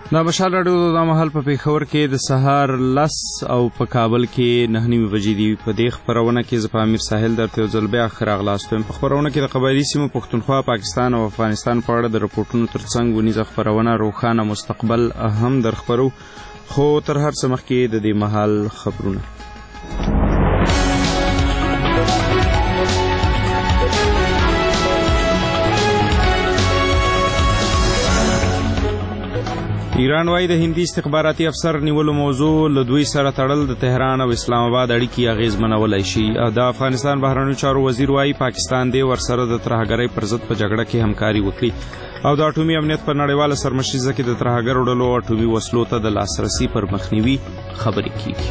د مشال راډیو د مهال په پېښور کې د سهار 10 او په کابل کې 9:30 بجې دی. په دې خپرونه کې زه په امیر ساحل درته یو ځل بیا ښه راغلاست یم. په خپرونه کې د قبایلي سیمو پښتونخوا، پاکستان او افغانستان په اړه د رپورټونو ترڅنګ ونیزه خپرونه روښانه مستقبل هم در خپرو، خو تر هر څه مخکې د دې مهال خبرونه. ایران وايي د هندي استخباراتي افسر نیولو موضوع له دوی سره تړل د تهران او اسلام آباد اړیکې اغېزمنولی شي. د افغانستان بهرنیو چارو وزیر وايي پاکستان دې ورسره د ترهګرۍ پر ضد په جګړه کې همکاري وکړي او د اټومي امنیت په نړیواله سرمشریزه کې د ترهګرو ډلو اټومي وسلو ته د لاسرسي پر مخنیوي خبرې کیږي.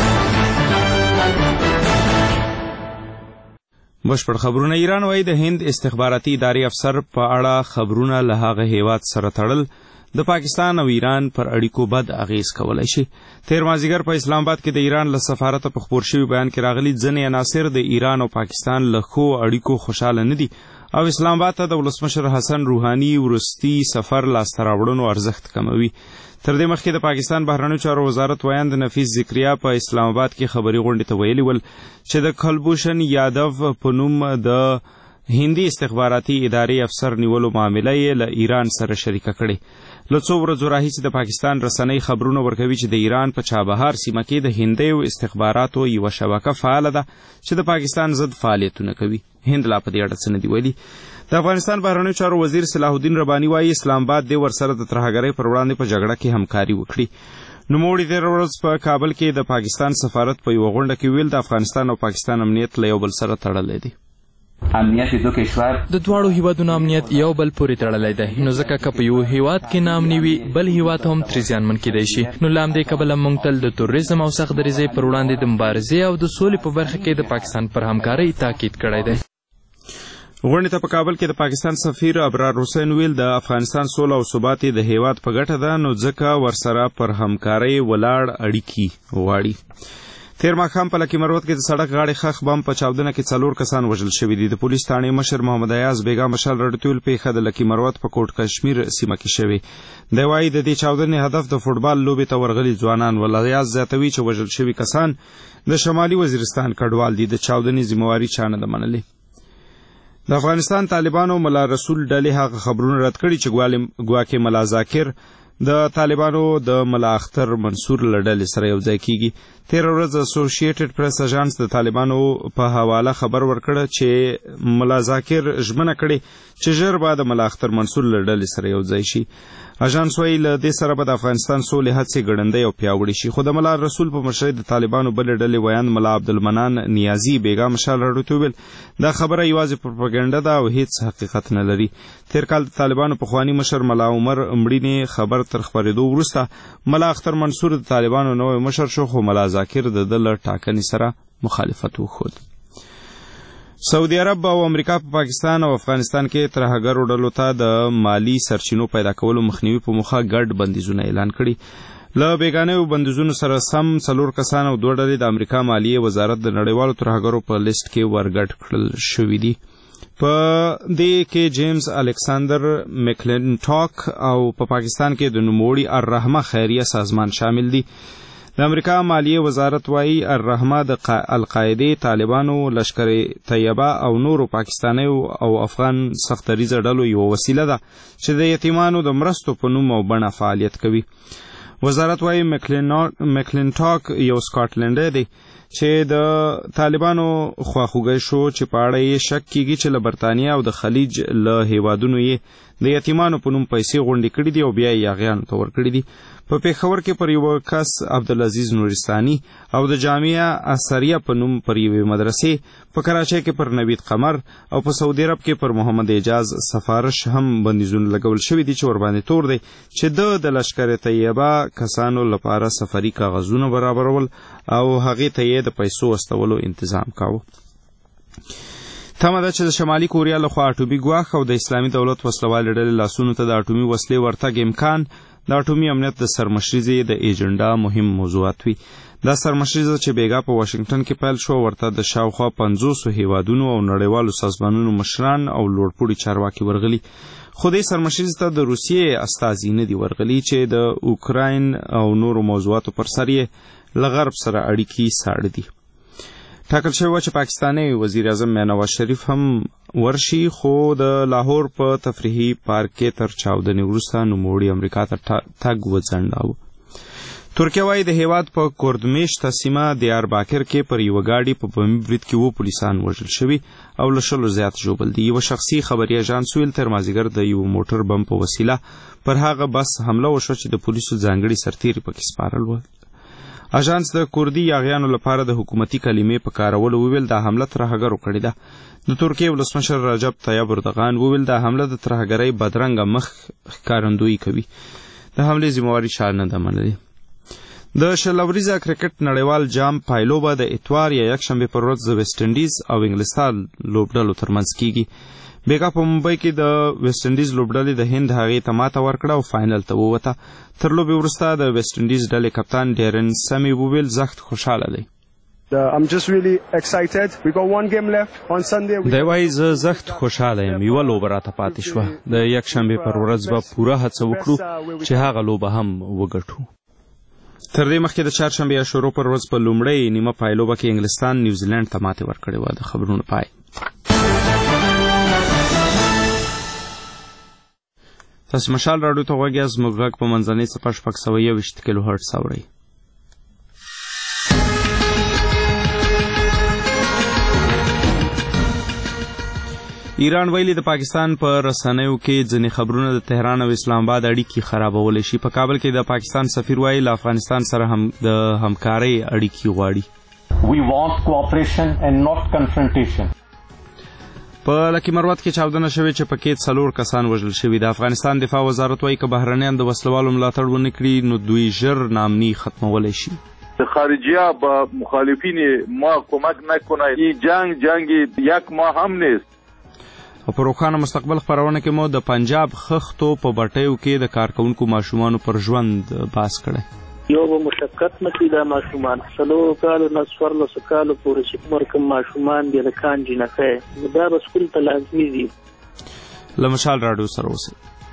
بشپړ خبرونه. ایران وايي د هند استخباراتي ادارې افسر په اړه خبرونه له هغه هیواد سره تړل د پاکستان او ایران پر اړیکو بد اغیز کولای شي. تیر مازدیګر په اسلام آباد کې د ایران له سفارته په خپور شوي بیان کې راغلي ځینې عناصر د ایران او پاکستان له ښو اړیکو خوشحاله نه دي او اسلام آباد ته د ولسمشر حسن روحاني وروستي سفر لاسته راوړنو ارزښت کموي. تر دې مخکې د پاکستان بهرنیو چارو وزارت ویاند نفیس ذکریا په اسلام آباد کې خبري غونډې ته ویلي ول چې د کلبوشن یادو په نوم د هندي استخباراتي ادارې افسر نیولو معامله یې له ایران سره شریکه کړې. له څو ورځو راهیسې د پاکستان رسنۍ خبرونه ورکوي چې د ایران په چابهار سیمه کې د هندیو استخباراتو یوه شبکه فعاله ده چې د پاکستان ضد فعالیتونه کوي. هند لا په دې اړه څه نه دي ویلي. د افغانستان بهرنیو چارو وزیر صلاح الدین رباني وايي اسلام آباد دې ورسره د ترهګرۍ پر وړاندې په جګړه کې همکاري وکړي. نوموړي تېره ورځ په کابل کې د پاکستان سفارت په یوه غونډه کې ویل د افغانستان او پاکستان امنیت له یو بل سره تړلی دی. امنیت دو کشور د دواړو هیوادونو امنیت یو بل پورې تړلی دی، نو ځکه که په یو هیواد کې ناامني وي بل هیواد هم ترې زیانمن کیدی شي. نو له همدې کبله موږ تل د تروریزم او سخت دریځۍ پر وړاندې د مبارزې او د سولې په برخه کې د پاکستان پر همکارۍ تاکید کړی دی. غونډې ته په کابل کې د پاکستان سفیر ابرار حسین ویل د افغانستان سوله او ثبات د هیواد په ګټه ده، نو ځکه ورسره پر همکارۍ ولاړ اړیکې غواړي. تیر ماښام په لکي مروت کې د سړک غاړې ښخ بم په چاودنه کې 4 کسان وژل شوي دي. د پولیس تاڼې مشر محمد ایاز بیګا مشال راډیو پیښه د لکي مروت په کوټ کشمیر سیمه کې شوې. دی وايي د دې چاودنې هدف د فوټبال لوبې ته ورغلي ځوانان ول. ایاز زیاتوي چې وژل شوي کسان د شمالي وزیرستان کډوال دي. د چاودنې ذمہواري چا نه ده منلې. د افغانستان طالبانو ملا رسول ډلې هغه خبرونه رد کړي چې ګواکې ملا ذاکر د طالبانو د ملا اختر منصور له ډلې سره یو ځای کیږي. تېره ورځ اسوسییټډ پریس اژانس د طالبانو په حواله خبر ورکړه چې ملا ذاکر ژمنه کړې چې ژر به د ملا اختر منصور له ډلې سره یو ځای شي. اژانس وایي له دې سره به د افغانستان سولې هڅې ګړندۍ او پیاوړې شي. خو د ملا رسول په مشرۍ د طالبانو بلې ډلې ویاند ملا عبدالمنان نیازي بیګا مشال راډیو ته وویل دا خبره یوازې پروپاګنډه ده او هیڅ حقیقت نه لري. تېر کال د طالبانو پخواني مشر ملا عمر مړینې خبر تر خپرېدو وروسته ملا اختر منصور د طالبانو نوی مشر شو، خو ملا ذاکر د ده له ټاکنې سره مخالفت وښود. سعودي عرب او امریکا په پاکستان او افغانستان کې ترهګرو ډلو ته د مالی سرچینو پیدا کولو مخنیوي په موخه ګډ بندیزونه اعلان کړي. له بیګانیو بندیزونو سره سم 4 کسان او 2 ډلې د امریکا مالیې وزارت د نړیوالو ترهګرو په لیست کې ورګډ کړل شوي دي. په دې کې جیمز الکساندر میکلنټاک او په پاکستان کې د نوموړي الرحمه خیریه سازمان شامل دي. د امریکا مالیې وزارت وايي الرحمه د القاعدې، طالبانو، لشکر طیبه او نورو پاکستانیو او افغان سخت دریځه ډلو یوه وسیله ده چې د یتیمانو د مرستو په نوم او بڼه فعالیت کوي. وزارت وايي میکلنټاک یو سکاټلنډی دی چې د طالبانو خواخوږی شو چې په اړه یې شک کیږي چې له برطانیه او د خلیج له هیوادونو یې د یتیمانو په نوم پیسې غونډې کړي دي او بیا یې یاغیانو ته ورکړي دي. په پېښور کې پر یوه کس عبدالعزیز نورستاني او د جامعه اثریه په نوم پر یوې مدرسې، په کراچۍ کې پر نوید قمر او په سعودي عرب کې پر محمد اعجاز سفارش هم بندیزونه لګول شوي دي چې ورباندې تور دی چې د لشکر طیبه کسانو لپاره سفري کاغذونه برابرول او هغې ته یې د پیسو استولو انتظام کاوه. تمه ده چې د شمالي کوریا لخوا اټومي ګواښ او د اسلامي دولت وسلوالې ډلې لاسونو ته د اټومي وسلې ورتګ امکان د اټومي امنیت د سرمشریزې د ایجنډا مهم موضوعات وي. دا سرمشریزه چې بیګا په واشنگټن کې پیل شو ورته د شاوخوا 500 هیوادونو او نړیوالو سازمانونو مشران او لوړپوړي چارواکي ورغلي. خو دې سرمشریز ته د روسیې استازي نه دي ورغلي چې د اوکراین او نورو موضوعاتو پر سر یې له غرب سره اړیکې ساړه دي. ټاکل شوی و چې پاکستاني وزیر اعظم نواز شریف هم ورشي، خو د لاهور په تفریحي پارک کې تر چاودنې وروسته نوموړي امریکا ته تګ وځنډاوه. ترکیه وايي د هیواد په کوردمېشته سیمه دیارباکر کې پر یوه ګاډي په بمي برید کې 2 پولیسان وژل شوي او له 100 زیات ژوبل دي. یوه شخصي خبري اژانس ویل تر مازدیګر د یو موټر بم په وسیله پر هغه بس حمله وشوه چې د پولیسو ځانګړي سرتیري پکې سپارل ول. اژانس د کوردي یاغیانو لپاره د حکومتي کلمې په کارولو وویل دا حمله ترهګرو کړې ده. د ترکیې ولسمشر رجب طیب اردوغان وویل دا حمله د ترهګرۍ بدرنګه مخ ښکارندویي کوي. د حملې ذمهواري شا نه ده منلې. د شلوریزه کرکټ نړیوال جام پایلوبه د اتوار یا یکشنبې پر ورځ د ویسټ انډیز او انګلستان لوبډلو ترمنځ کیږي. بیګا په ممبئی کې د ویسټ انډیز لوبډلې د هند هغې ته ماته ورکړه او فاینل ته ووته. تر لوبې وروسته د ویسټ انډیز ډلې کپتان ډیرن سمی وویل زخت خوشحاله دی. دی وایي زه زخت خوشحاله یم، یوه لوبه راته پاتې شوه. د یکشنبې پر ورځ به پوره هڅه وکړو چې هغه لوبه هم وګټو. تر دې مخکې د چهارشنبې یا شروع پر ورځ په لومړۍ نیمه پایلوبه کې انګلستان نیوزیلینډ ته ماتې ورکړې وه. د خبرونو پای. تاسو مشال راډیو ته غوږ یاست. زموږ غږ په منځنۍ څپه 621 کیلو هرټز اورئ. ایران ویلي د پاکستان په رسنیو کې ځینې خبرونه د تهران او اسلام آباد اړیکې خرابولی شي. په کابل کې د پاکستان سفیر وایي له افغانستان سره هم د همکارۍ اړیکې غواړي. We want cooperation and not confrontation. په لکي مروت کې چاودنه شوې چې پکې 4 کسان وژل شوي. د افغانستان دفاع وزارت وایي که بهرنیان د وسلوالو ملاتړ ونه کړي نو دوی ژر ناامني ختمولی شي. خارجیه با مخالفین ما کمک نکنه. این جنگ یک ماه هم نیست. او په روښانه مستقبل خپرونه کې مو د پنجاب خښتو په بټیو کې د کارکونکو ماشومانو پر ژوند بحث کړی. یو به مشقت نه کوي دا ماشومان 4 کالو نه 14 کالو پورې چې کوم رقم ماشومان دي لکان جنکه نو دا به سکول ته لازمي دي. له مشال راډیو سره اوسئ.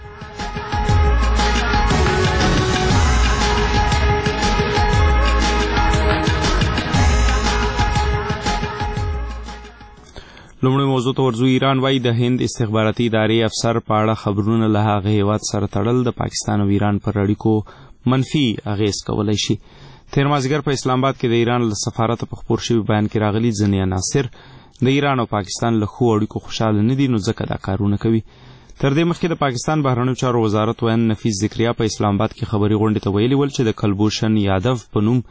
لومړی موضوع ته ورځو. ایران وایي د هند استخباراتي ادارې افسر په اړه خبرونه له هغه هیواد سره تړل د پاکستان او ایران پر اړیکو منفي اغیز کولی شي. تیر مازدیګر په اسلام آباد کې د ایران له سفارته په خپور شوي بیان کې راغلي ځینې عناصر د ایران او پاکستان له ښو اړیکو خوشحاله نه دي نو ځکه دا کارونه کوي. تر دې مخکې د پاکستان بهرنیو چارو وزارت ویان نفیس ذکریا په اسلام آباد کې خبري غونډې ته ویلي ول چې د کلبوشن یادو په نوم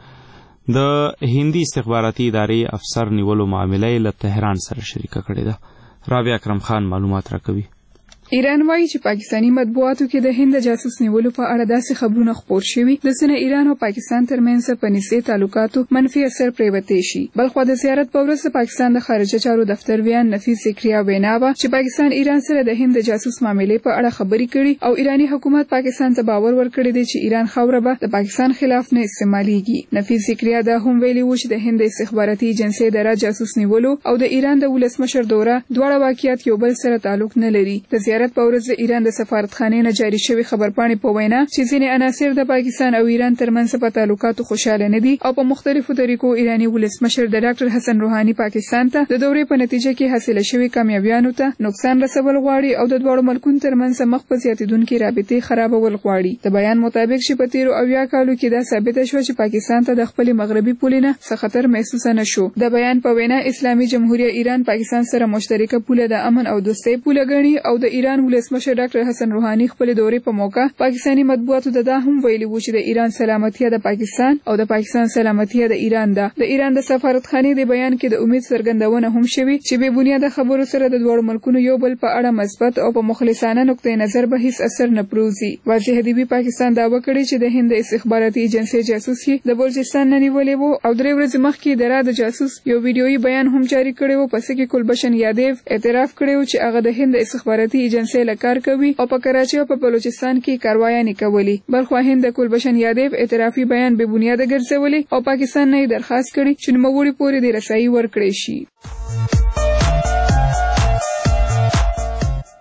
د هندي استخباراتي ادارې افسر نیولو معامله له تهران سره شریکه کړې ده. رابعه اکرم خان معلومات راکوي. ایران وایي چې پاکستانی مطبوعاتو کې د هند جاسوس نیولو په اړه داسې خبرونه خپور شوي د څه ایران او پاکستان ترمنځ په نږدې تعلقاتو منفي اثر پرېوتی شي. بلخوا د زیارت په ورځ د پاکستان د خارجه چارو دفتر ویان نفیس ذکریا وینا وه چې پاکستان ایران سره د هند جاسوس معاملې په اړه خبرې کړي او ایرانی حکومت پاکستان ته باور ورکړی دی چې ایران خاوره به د پاکستان خلاف نه استعمالېږي. نفیس ذکریا دا هم ویلي و چې د هند استخباراتي ایجنسۍ د جاسوس نیولو او د ایران د ولسمشر دوره دواړه واقعیت یو بل سره تعلق نه لري. د زیارت په ورځ د ایران د سفارتخانې نه جاري شوی خبرپاڼې په وینا چې ځینې عناصر د پاکستان او ایران ترمنځ په تعلقاتو خوشاله نه دي او په مختلفو طریقو ایرانی ولسمشر د ډاکټر حسن روحاني پاکستان ته د دورې په نتیجه کې حاصله شوې کامیابیانو ته نقصان رسول غواړي او د دواړو ملکونو ترمنځ مخ په زیاتېدونکې رابطې خرابول غواړي. د بیان مطابق چې په تیرو 70 کالو کې دا ثابته شوه چې پاکستان ته د خپلې مغربي پولې نه څه خطر محسوسه نه شو. د بیان په وینا اسلامي جمهوریت ایران پاکستان سره مشترکه پوله د امن او دوستۍ پوله ګڼي او د ایران ولسمشر ډاکټر حسن روحاني خپل دورې په موقع پاکستانی مطبوعاتو ته دا هم ویلي و چې د ایران سلامتیا د پاکستان او د پاکستان سلامتیا د ایران ده. د ایران د سفارتخانې د بیان کې د امید څرګندونه هم شوې چې بې بنیاده خبرو سره د دوړو ملکونو یو بل په اړه مثبت او په مخلصانه نقطې نظر به هیڅ اثر نه پروزي. واضح دی پاکستان دعوه کړې چې د هند استخباراتي ایجنسۍ جاسوس یې د بلوچستان نه نیولې و او 3 ورځې مخکې د جاسوس یو ویډیويي بیان هم جاری کړی و پس کې کلبشن یادیو اعتراف کړی و چې هغه د هند استخباراتي ایجنسۍ له کار کوي او په کراچۍ او په بلوچستان کې کاروایانې کولې. بلخوا هند د کلبشن یادیو اعترافي بیان بې بنیاده ګرځولې او پاکستان نه درخواست کړي چې نوموړي پورې د رسایي ورکړي شي.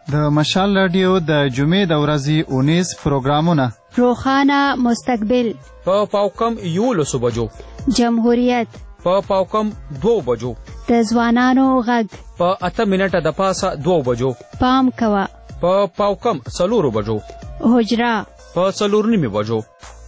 د مشال رادیو د جمعې د ورځې 19 پروګرامونه: روخانه مستقبل په پاوکم 11 بجو، جمهوریت په پاوکم 2 بجو، د ځوانانو غږ په 8 منټه د پاسه 2 بجو، پام کوه په پاوکم 4 بجو، حجره په 4:30 بجو.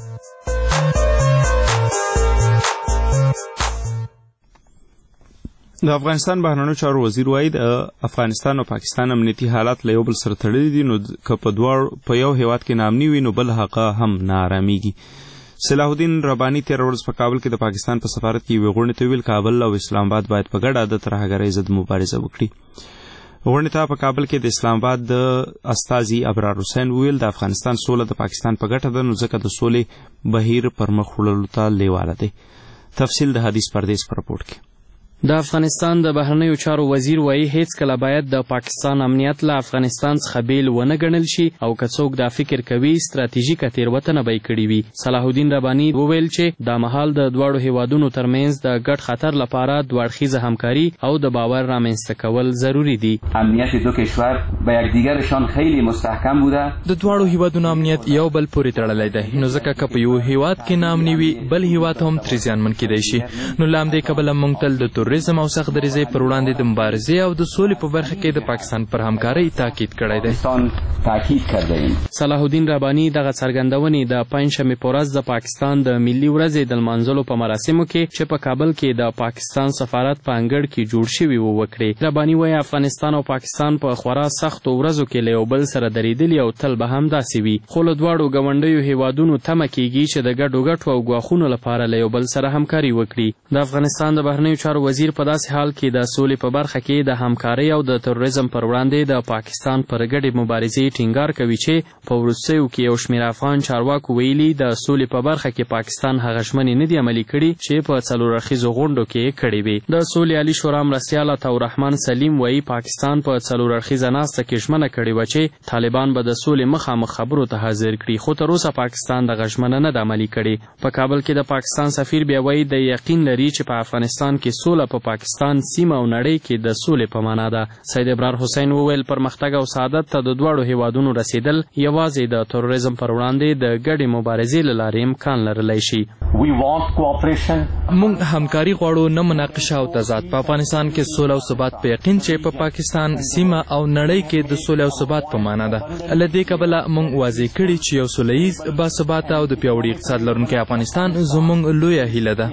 د افغانستان بهرنیو چارو وزیر وایي د افغانستان او پاکستان امنیتي حالات له یو بل سره تړلي دي، نو که په دواړو په یو هیواد کې ناامني وي نو بل هغه هم نه آرامیږي. صلاح الدین رباني تېره ورځ په کابل کې د پاکستان په سفارت کې یوې غونډې ته ویل کابل او اسلام آباد باید په ګډه د ترهګرۍ ضد مبارزه وکړي. غونډې ته په کابل کې د اسلام آباد د استازي ابرار حسین وویل د افغانستان سوله د پاکستان په ګټه ده، نو ځکه د سولې بهیر پر مخ وړلو ته لیواله دی. تفصیل د حدیث پردیس په رپورټ کې. د افغانستان د بهرنیو چارو وزیر وایي هیڅ کله باید د پاکستان امنیت له افغانستان څخه بیل ونه ګڼل شي او که څوک دا فکر کوي ستراتیژیکه تېروتنه به یې کړې وي. صلاح الدین رباني وویل چې دا مهال د دواړو هیوادونو ترمنځ د ګډ خطر لپاره دوه اړخیزه همکاري او د باور رامنځته کول ضروري دي. امنیت دو کشور به یکدیگرشان خیلی مستحکم بوده. د دواړو هیوادونو امنیت یو بل پورې تړلی دی، نو ځکه که په یو هیواد کې ناامني وي بل هیواد هم ترې زیانمن کیدی شي. نو له همدې کبله موږ تل د تروریزم او سخت دریځۍ پر وړاندې د مبارزې او د سولې په برخه کې د پاکستان پر همکارۍ تاکید کړی دی. صلاح الدین رباني دغه څرګندونې د پنجشنبې په ورځ د پاکستان د ملي ورځې د لمانځلو په مراسمو کې چې په کابل کې د پاکستان سفارت په انګړ کې جوړ شوي وو وکړې. رباني وایي افغانستان او پاکستان په خورا سختو ورځو کې له یو بل سره درېدلي او تل به هم داسې وي، خو له دواړو ګاونډیو هیوادونو تمه کیږي چې د ګډو ګټو او ګواښونو لپاره له یو بل سره همکاري وکړي. د افغانستان د بهرنیو چارو وزیر په داسې حال کې د سولې په برخه کې د همکارۍ او د تروریزم پر وړاندې د پاکستان پر ګډې مبارزې ټینګار کوي چې په وروستیو کې یو شمېر افغان چارواکو ویلي د سولې په برخه کې پاکستان هغه ژمنې نه دي عملي کړي چې په 4 اړخیزو غونډو کې کړې وي. د سولې عالي شورا مرستیال عطاالرحمن سلیم وایي پاکستان په 4 اړخیزه ناسته کې ژمنه کړې وه چې طالبان به د سولې مخامخ خبرو ته حاضر کړي، خو تر اوسه پاکستان دغه ژمنه نه ده عملي کړې. په کابل کې د پاکستان سفیر بیا وایي د یقین لري چې په افغانستان کې سوله په پاکستان سیمه او نړۍ کې د سولې په معنا ده. سید ابرار حسین وویل پرمختګ او سعادت ته د دواړو هیوادونو رسیدل یوازې د تروریزم پر وړاندې د ګډې مبارزې له لارې امکان لرلی شي. موږ همکاري غواړو، نه مناقشه او تضاد. په افغانستان کې سوله او ثبات په یقین چې په پاکستان سیمه او نړۍ کې د سولې او ثبات په معنا ده. له دې کبله موږ واضح کړي چې یو سوله ییز باثباته او د پیاوړي اقتصاد لرونکی افغانستان زموږ لویه هیله ده.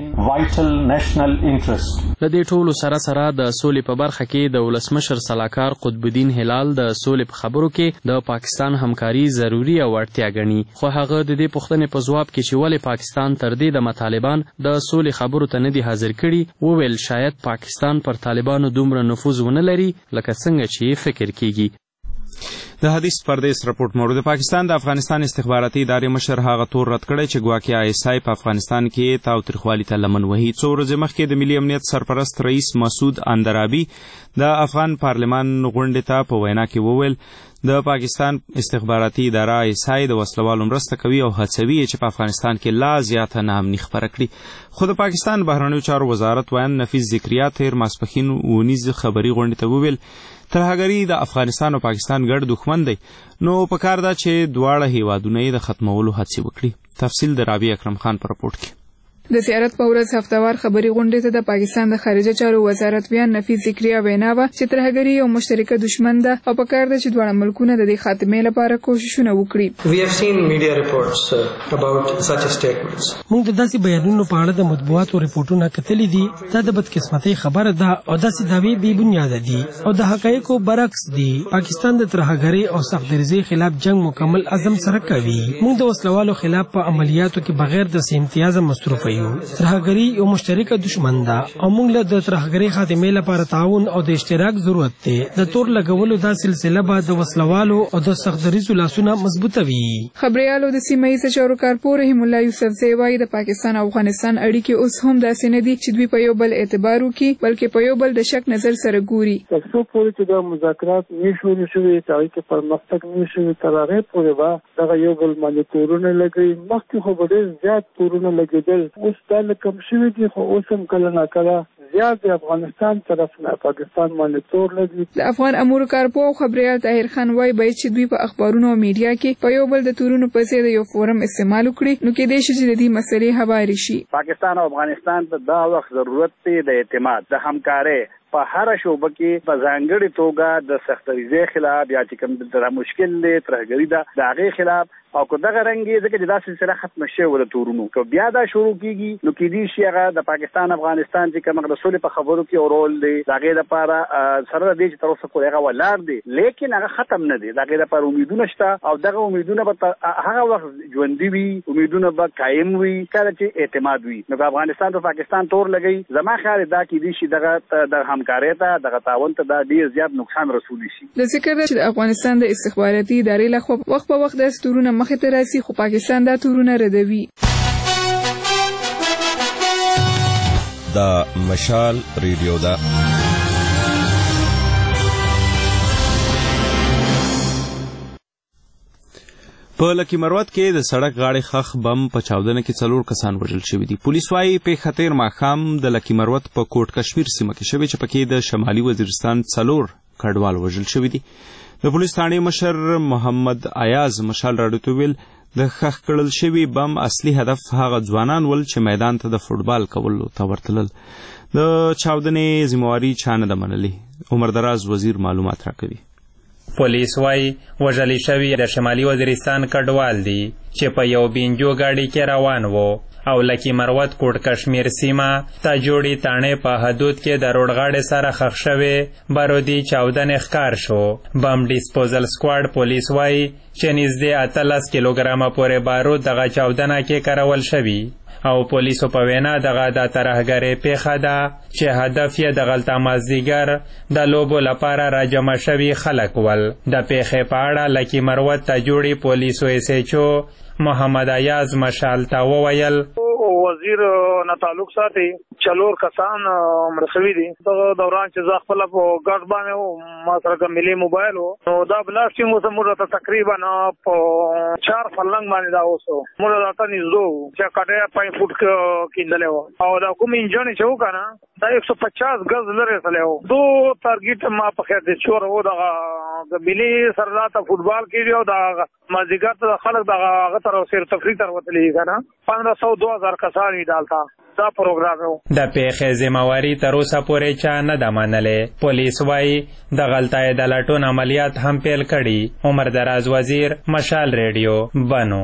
له دې ټولو سره سره د سولې په برخه کې د ولسمشر سلاکار قطب الدین هلال د سولې په خبرو کې د پاکستان همکاري ضروري او اړتیا ګڼي، خو هغه د دې پوښتنې په ځواب کې چې ولې پاکستان تر دې د طالبان د سولې خبرو ته نه دي حاضر کړي وویل شاید پاکستان پر طالبانو دومره نفوذ ونه لري لکه څنګه چې فکر کیږي. د حدیث پردیس رپورټ مورد پاکستان د افغانستان استخباراتي ادارې مشر هغه تور رد کړی چې ګواکې ISI په افغانستان کې تاوتریخوالي ته لمن وهي. څو ورځې مخکې د ملي امنیت سرپرست رئیس مسعود اندرابي د افغان پارلمان غونډې ته په وینا کې وویل د پاکستان استخباراتي اداره ISI د وسلوالو مرسته کوي او هڅوي چې په افغانستان کې لا زیاته ناامني خپره کړي. خو د پاکستان بهرنیو چارو وزارت ویان نفیس ذکریا تېر ماسپښین اونیز خبري غونډې ته وویل ترهګري د افغانستان او پاکستان ګډ دښمن دی، نو پکار ده چې دواړه هیوادونه یې د ختمولو هڅې وکړي. تفصیل د رابعه اکرم خان په رپورټ کې. د زیارت په ورځ هفتوار خبري غونډې ته د پاکستان د خارجه چارو وزارت ویان نفیس ذکریا وینا وه چې ترهګري یو مشترکه دښمن ده او پکار ده چې دواړه ملکونه د دې خاتمې لپاره کوششونه وکړي. We have seen media reports about such statements. موږ د داسې بیانونو په اړه د مطبوعاتو ریپورتونه کتلي دي. دا د بدقسمتۍ خبره ده او داسې دعوې بې بنیاده دي او د حقایقو برعکس دي. پاکستان د ترهګرۍ او سخت دریځۍ خلاف جنگ مکمل عزم سره کوي. موږ د وسلوالو خلاف په عملیاتو کې بغیر د څه امتیازه مصروف یو. ترهګري یو مشترکه دښمن ده او موږ له د ترهګرۍ خاتمې لپاره تعاون او د اشتراک ضرورت دی. د تور لګولو دا سلسله به د وسلوالو او د سخت دریځو لاسونه مضبوطوي. خبريالو د سیمه ییز چارو کارپور رحیم الله یوسف زی وایي د پاکستان او افغانستان اړیکې اوس هم داسې نه دي چې دوی په یو بل اعتبار وکړي، بلکې په یو بل د شک نظر سره ګوري. څو پورې چې د مذاکرات نشو شوي تاریخ پرمختګ نشو تر هغه پورې به دغه یو بل باندې تورونه لګي. مخکې خو به ډېر زیات تورونه لګېدل، اوس دا کم شوي دي، خو اوس هم کله ناکله زیات د افغانستان طرف نه پاکستان باندې تور لګي. د افغان امور کارپو او خبريال طاهر خان وايي باید چې دوی په اخبارونو او میډیا کې په یو بل د تورونو په څیر د یو فورم استعمال وکړي نو کې د شي د دې مسلې هواري شي. پاکستان او افغانستان ته دا وخت ضرورت دی د اعتماد د همکارۍ په هر شوبه کې په ځانګړي توګه د سختریزي خلاف یا چې کوم د مشکل دی ترهګری د هغې خلاف او که دغه رنګ ځکه چې دا سلسله ختمه شوې د تورونو که بیا دا شروع کیږي نو کېدای شي هغه د پاکستان افغانستان چې کوم د سولې په خبرو کې رول دی د هغې لپاره سره د دې چې تر اوسه پورې هغه ولاړ دی لیکن هغه ختم نه دی د هغې لپاره امیدونه شته او دغه امیدونه به هغه وخت ژوندي وي امیدونه به قایم وي کله چې اعتماد وي نو که افغانستان په پاکستان تور لګوي زما خیال دا کېدای شي دغه د همکارۍ ته دغه تعاون ته دا ډېر زیات نقصان رسولی شي. د ذکر ده چې د افغانستان د استخباراتي ادارې لخوا وخت په وخت د تورونه مخې ته راځي خو پاکستان دا تورونه ردوي. دا مشال ریډیو ده. په لکی مروت کې د سړک غاړې خخ بم په چاودنه کې 4 کسان وژل شوي دي. پولیس وايي پیښه تیر ماښام د لکی مروت په کوټ کشمیر سیمه کې شوې چې پکې د شمالي وزیرستان 4 کډوال وژل شوي دي. د پولیس ثانې مشر محمد ایاز مشال راډیو ته ویل د خخ کړل شوي بم اصلي هدف هغه ځوانان ول چې میدان ته د فوټبال کولو ته ورتلل. د چاودنې ذمہواري چا نه ده منلې. عمر دراز وزیر معلومات راکوي. پولیس وايي وژل شوي د شمالي وزیرستان کډوال دي چې په یو بینجو گاډي کې روان وو او لکی مروت کوټ کشمیر سیمه تا جوړی تانه په حدود کې د روډغاړې سره خښ شوی بارودی چاودنې ښکار شو. بم ډیسپوزل سکواډ پولیس وايي چې نږدې 18 کیلوګرامه پورې بارود دغه چاودنه کې کارول شوی او پولیسو په وینا دغه د ترهګرۍ پیښه ده چې هدف یې د غلطه مازدیګر د لوبو لپاره راجمع شوي خلک ول. د پیښې په اړه لکی مروت ته جوړی پولیسو ایس ایچ او محمد ایاز مشال ته وویل وزیر نه تعلق ساتي 4 کسان مرسوي دي دغه دوران چې زه خپل په ګډ باندې ما سره کوم ملي موبایل نو دا بلاسټینګ مو سمره ته تقریبا په 4 فلنګ باندې دا اوسو موږ راته نږدې چې کټه 5 فوټ کېندلې او دا کوم انجن چې وکنه دا 150 غز لري سره دو ټارګټ ما په خیر دي چور و دغه ملي سرلاته فوټبال کې او دا مازیګر ته خلک دغه هغه تر سیر تفریح تر وتلې کنه 1500-2000 کسان وی دالتا دا پروګرام د پیښې ذمہواري تر اوسه پورې چا نه ده منلې. پولیس وايي د غلطۍ د لټون عملیات هم پیل کړي. عمر دراز وزیر مشال ریډیو بنو.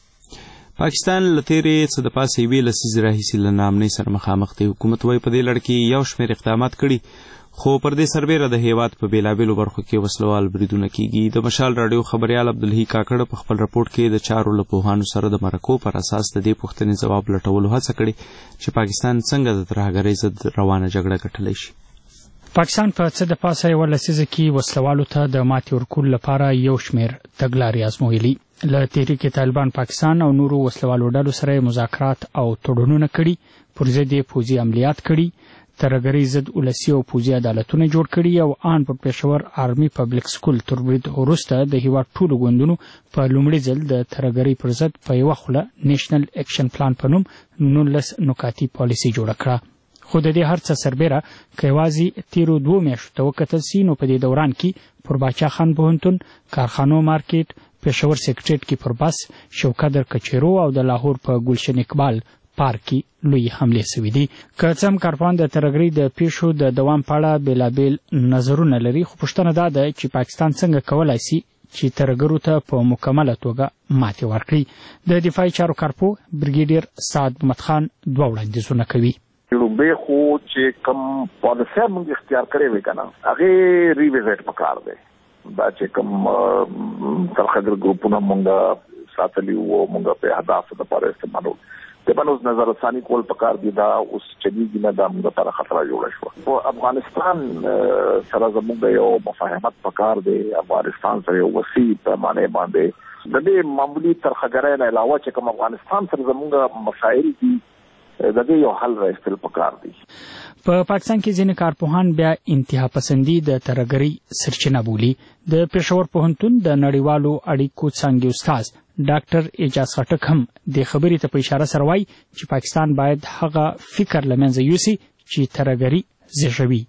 پاکستان له تیرې څه د پاسه یوې لسیزې راهیسې له ناامنۍ سره مخامخ دی. حکومت وايي په دې لړ کې یو شمېر اقدامات کړي خو پر دې سربیره د هیواد په بیلابیلو برخو کې وسلوال بریدونه کیږي. د مشال راډیو خبريال عبدالحی کاکړ په خپل راپورټ کې د چارو له پوهانو سره د مرکو پر اساس د دې پوښتنې ځواب لټولو هڅه کړې چې پاکستان څنګه د ترهګرۍ ضد روانه جګړه ګټلی شي. پاکستان په څه د پاسه یوه لسیزه کې وسلوالو ته د ماتې ورکولو لپاره یو شمېر تګلارې ازمویلي. له تحریک طالبان پاکستان او نورو وسلوالو ډلو سره مذاکرات او تړونونه کړي، پر ضد یې پوځي عملیات کړي، ترهګرۍ ضد ولسي او پوځي عدالتونه جوړ کړي او آن په پېښور آرمي پبلک سکول تر برید وروسته د هیواد ټولو ګوندونو په لومړي ځل د ترهګرۍ پر ضد په یوه خوله نیشنل اکشن پلان په نوم 19 نکاتي پالیسي جوړه کړه. خو د دې هر څه سربیره که یوازې تیرو 2 میاشتو ته وکتل سي نو په دې دوران کې پر باچا خان پوهنتون، کارخانو مارکیټ، پېښور سیکریټریټ کې پر بس، شوکدر کچېرو او د لاهور په ګلشن اقبال پارک کې لوی حملې سوي دي. که څه هم کارپوهان د ترهګرۍ د پیښو د دوام په اړه بېلابېل نظرونه لري خو پوښتنه دا ده چې پاکستان څنګه کولی سي چې ترهګرو ته په مکمله توګه ماتې ورکړي. د دفاعي چارو کارپوه برګیډیر سعد محمد خان 2 وړاندیزونه کوي. لومبې خو چې کوم پالیسي موږ اختیار کړې وي که نه هغې ریویزټ پکار دی. دا چې کوم ترهګر ګروپونه موږ ساتلي وو موږ په اهدافو دپاره استعمالول د بنوز نظر ثاني کول پکار دي. دا اوس چلیږي نه دا موږ لپاره خطره جوړه شوه. په افغانستان سره زموږ یو مفاهمت پکار دی. افغانستان سره یو وسیع پیمانې باندې د دې معمولي ترهګرۍ نه علاوه چې کوم افغانستان سره زموږ مسایل دي د دې یو حل راوستل پکار دي. په پاکستان کې ځینې کارپوهان بیا انتها پسندي د ترهګرۍ سرچینه بولي. د پېښور پوهنتون د نړیوالو اړیکو څانګې استاد ډاکټر اعجاز خټک هم د خبرې ته په اشاره سره وایي چې پاکستان باید هغه فکر له منځه یوسي چې ترهګري زېږوي.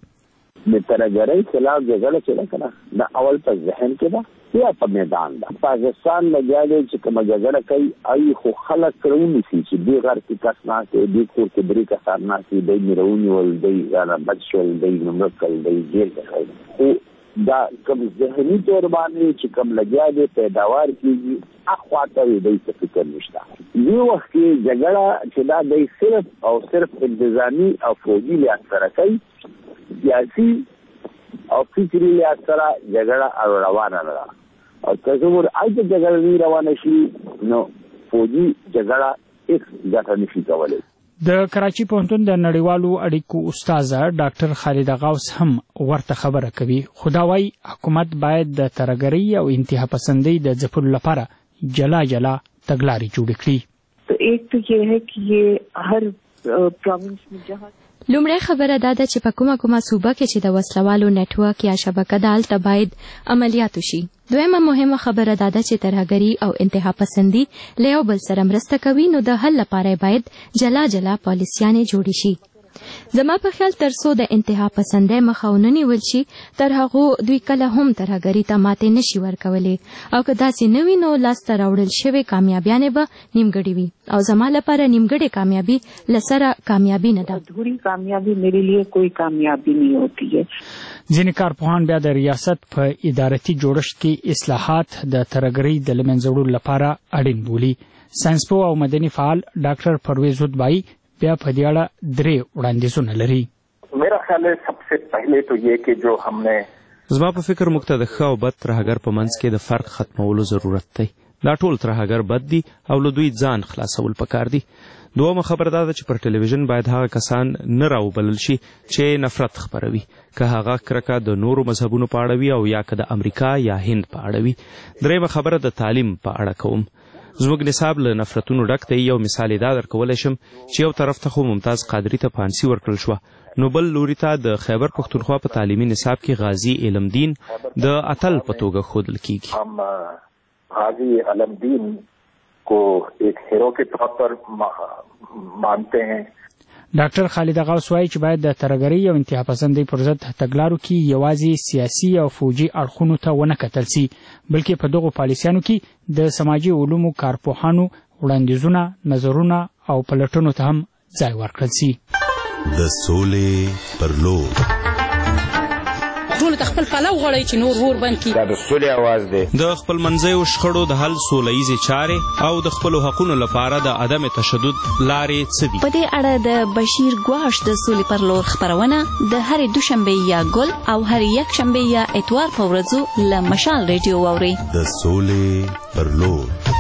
د ترهګرۍ خلاف جګړه چې ده که نه د اول په ذهن کې ده یا په میدان ده. پاکستان لګیا دی چې کومه جګړه کوي ای خو خلک ونیسي چې دې غر کې کس ناست دی، دې کور کې درې کسان ناست دي، دی مې راونیول، دی رانه بچ شول، دی مې مړه کړل، دی جیل ته کړل. خو دا کوم ذهني طور باندې چې کوم لګیا دی پیداوار کېږي اخوا ته دی څه فکر نشته. دې وخت کې جګړه چې دا دی صرف او صرف انتظامي او فوجي لحاظ سره کوي، سیاسي او فکري لحاظ سره جګړه روانه ده. او که زموږ هلته جګړه نه روانه شي نو فوجي جګړه هېڅ ګټه نشي کولی. د کراچي پوهنتون د نړیوالو اړیکو استاده ډاکټر خالده غوث هم ورته خبره کوي، خو دا وايي حکومت باید د ترهګرۍ او انتها پسندۍ د ځپلو لپاره جلا جلا تګلارې جوړې کړي. ایک تو یہ ہے کہ یہ ہر پروونس میں جہاں لومړی خبره دا ده چې په کومه صوبه کې چې د وسلوالو نټورک یا شبکه ده هلته باید عملیات وشي. دویمه مهمه خبره دا ده چې ترهګري او انتها پسندي له یو بل سره مرسته کوي، نو د حل لپاره باید جلا جلا پالیسیانې جوړې شي. زما په خیال تر څو د انتها پسندۍ مخه ونه نیول شي تر هغو دوی کله هم ترهګري ته ماتې نشي ورکولی، او که داسې نه وي نو لاسته راوړل شوې کامیابیانې به نیمګړې وي، او زما لپاره نیمګړې کامیابي له سره کامیابي نه ده. ادھوری کامیابی میرے لیے کوئی کامیابی نہیں ہوتی ہے. ځینې کارپوهان بیا د ریاست په ادارتي جوړښت کې اصلاحات د ترهګرۍ د له منځه وړلو لپاره اړین بولي. ساینسپوه او مدني فعال ډاکټر پرویز هدبایي بیا په دې اړه درې وړاندیزونه لري. میرا خیال ہے سب سے پہلے تو یہ کہ جو ہم نے زما په فکر موږ ته د ښه او بد ترهګر په منځ کې د فرق ختمولو ضرورت دی. دا ټول ترهګر بد دي او له دوی ځان خلاصول پکار دي. دومه خبر دا ده چې پر ټلویزیون باید هغه کسان نه راوبلل شي چې نفرت خپروي، که هغه کرکه د نورو مذهبونو په اړه وي او یا که د امریکا یا هند په اړه وي. درېیمه خبره د تعلیم په اړه کوم. زموږ نصاب له نفرتونو ډک دی. یو مثال دا درکولی شم چې یو طرف ته خو ممتاز قادري ته پانسي ورکړل شوه، نو بل لوري ته د خیبر پښتونخوا په تعلیمي نصاب کې غازي علمدین د اتل په توګه ښودل کیږي. ہم غازی علمدین کو ایک ہیرو کے طور پر مانتے ہیں. ډاکټر خالده غوث وایي چې باید د ترهګرۍ او انتها پسندۍ پر ضد تګلارو کې یوازې سیاسي او فوجي اړخونو ته ونه کتل سي، بلکې په دغو پالیسیانو کې د سماجي علومو کارپوهانو وړاندیزونه، نظرونه او پلټنو ته هم ځای ورکړل سي. د سولې پر لور ټول خپل پلو غړی چې نور ور بند کی. دا د سولې आवाज دی. د خپل منځیو شخړو د حل سولهییزې چارې او د خپلو حقونو لپاره د عدم تشدد لارې څه دي؟ په دې اړه د بشیر ګواش د سولې پر لور خپرونه د هرې دوشنبې یا ګل او هرې یکشنبې یا اتوار په ورځو له مشال ریډیو واورئ. د سولې پر لور.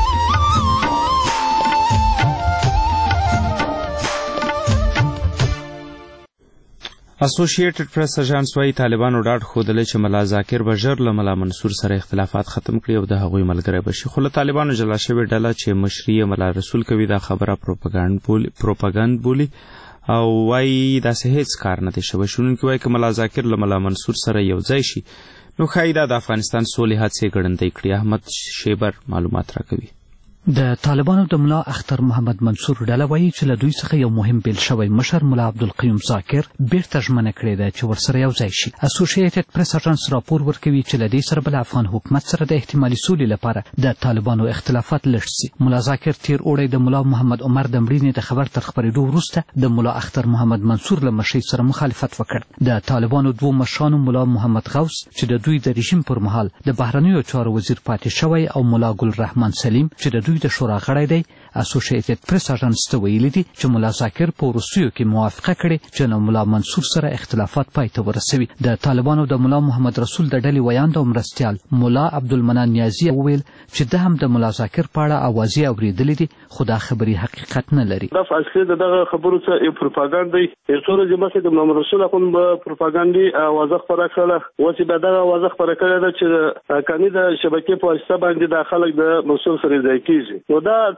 اسوسییټډ پریس اژانس وايي طالبانو ډاډ ښودلی چې ملا ذاکر به ژر له ملا منصور سره اختلافات ختم کړي او د هغوی ملګری به شي، خو له طالبانو جلا شوې ډله چې مشري یې ملا رسول کوي دا خبره پروپاګانډ بولي او وايي داسې هیڅ کار نه دی شوی. شنونکي وايي که ملا ذاکر له ملا منصور سره یو ځای شي نو ښایي دا د افغانستان سولې هڅې ګړندۍ کړي. احمد شیبر معلومات راکوي. د طالبانو د ملا اختر محمد منصور ډله وایي چې له دوی څخه یو مهم بیل شوی مشر ملا عبدالقیوم ذاکر بیرته ژمنه کړې ده چې ورسره یو ځای شي. اسوسییټډ پریس اژانس راپور ورکوي چې له دې سره به له افغان حکومت سره د احتمالي سولې لپاره د طالبانو اختلافات لږ سي. ملا ذاکر تیر اوړی د ملا محمد عمر د مړینې د خبر تر خپرېدو وروسته د ملا اختر محمد منصور له مشرۍ سره مخالفت وکړ. د طالبانو دوو مشرانو ملا محمد غوث چې د دوی د رژیم پر مهال د بهرنیو چارو وزیر پاتې شوی او ملا ګل رحمان سلیم چې د دوی د شورا غړی دی اسوسییټډ پریس اژانس ته ویلي دي چې ملا ذاکر په وروستیو کې موافقه کړې چې له ملا منصور سره اختلافات پای ته ورسوي. د طالبانو د ملا محمد رسول د ډلې ویاند او مرستیال ملا عبدالمنان نیازي وویل چې ده هم د ملا ذاکر په اړه اوازې اورېدلې دي، خو دا خبرې حقیقت نه لري. دا فاصله د دغه خبرو څخه یو پروپاګانډ دی. یو څو ورځې مخکې د محمد رسول اخوند به پروپاګانډي اوازه خپره کړله، اوس یې بیا دغه اوازه خپره کړې ده چې کاني د شبکې په واسطه باندې دا خلک د منصور سره ځای کېږي. نو دا ټول هغه د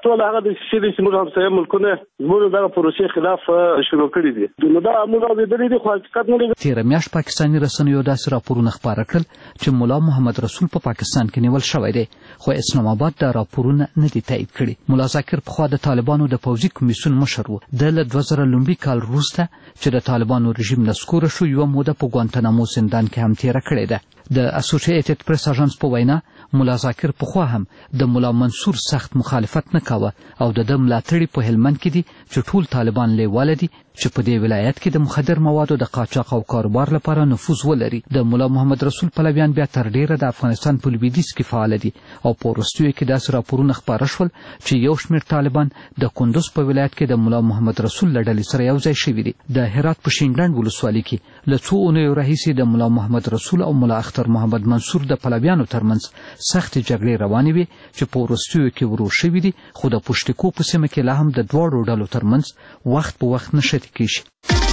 د شي چې موږ همسایه ملکونه زموږ دغه پروسې خلاف شروع کړي دي نو دا موږ اورېدلي دي خو حقیقت نه دی. تېره میاشت پاکستاني رسنیو داسې راپورونه خپاره کړل چې ملا محمد رسول په پاکستان کې نیول شوی دی خو اسلام آباد دا راپورونه نه دي تایید کړي. ملا ذاکر پخوا د طالبانو د پوځي کمیسیون مشر و. د له 2000 لومړي کال وروسته چې د طالبانو رژیم نسکوره شو یوه موده په ګوانتنامو زندان کې هم تېره کړې ده. د اسوسییټډ پریس اژانس په وینا ملا ذاکر پخوا هم د ملا منصور سخت مخالفت نه کاوه او د ده ملاتړي په هلمند کې دي چې ټول طالبان لیواله دي چې په دې ولایت کې د مخدر موادو د قاچاق او کاروبار لپاره نفوذ ولري. د ملا محمد رسول پلویان بیا تر ډیره د افغانستان په لویدیځ کې فعال دي او په وروستیو کې داسې راپورونه خپاره شول چې یو شمېر طالبان د کندوز په ولایت کې د ملا محمد رسول له ډلې سره یوځای شوي دي. د هرات په شینډنډ ولسوالۍ کې له څو اونیو راهیسې د ملا محمد رسول او ملا اختر محمد منصور د پلویانو ترمنځ سختې جګړې روانې وي چې په وروستیو کې ورو شوي دي خو د پوشتکو په سیمه کې لا هم د دواړو ډلو ترمنځ وخت په وخت نښتې کېږي.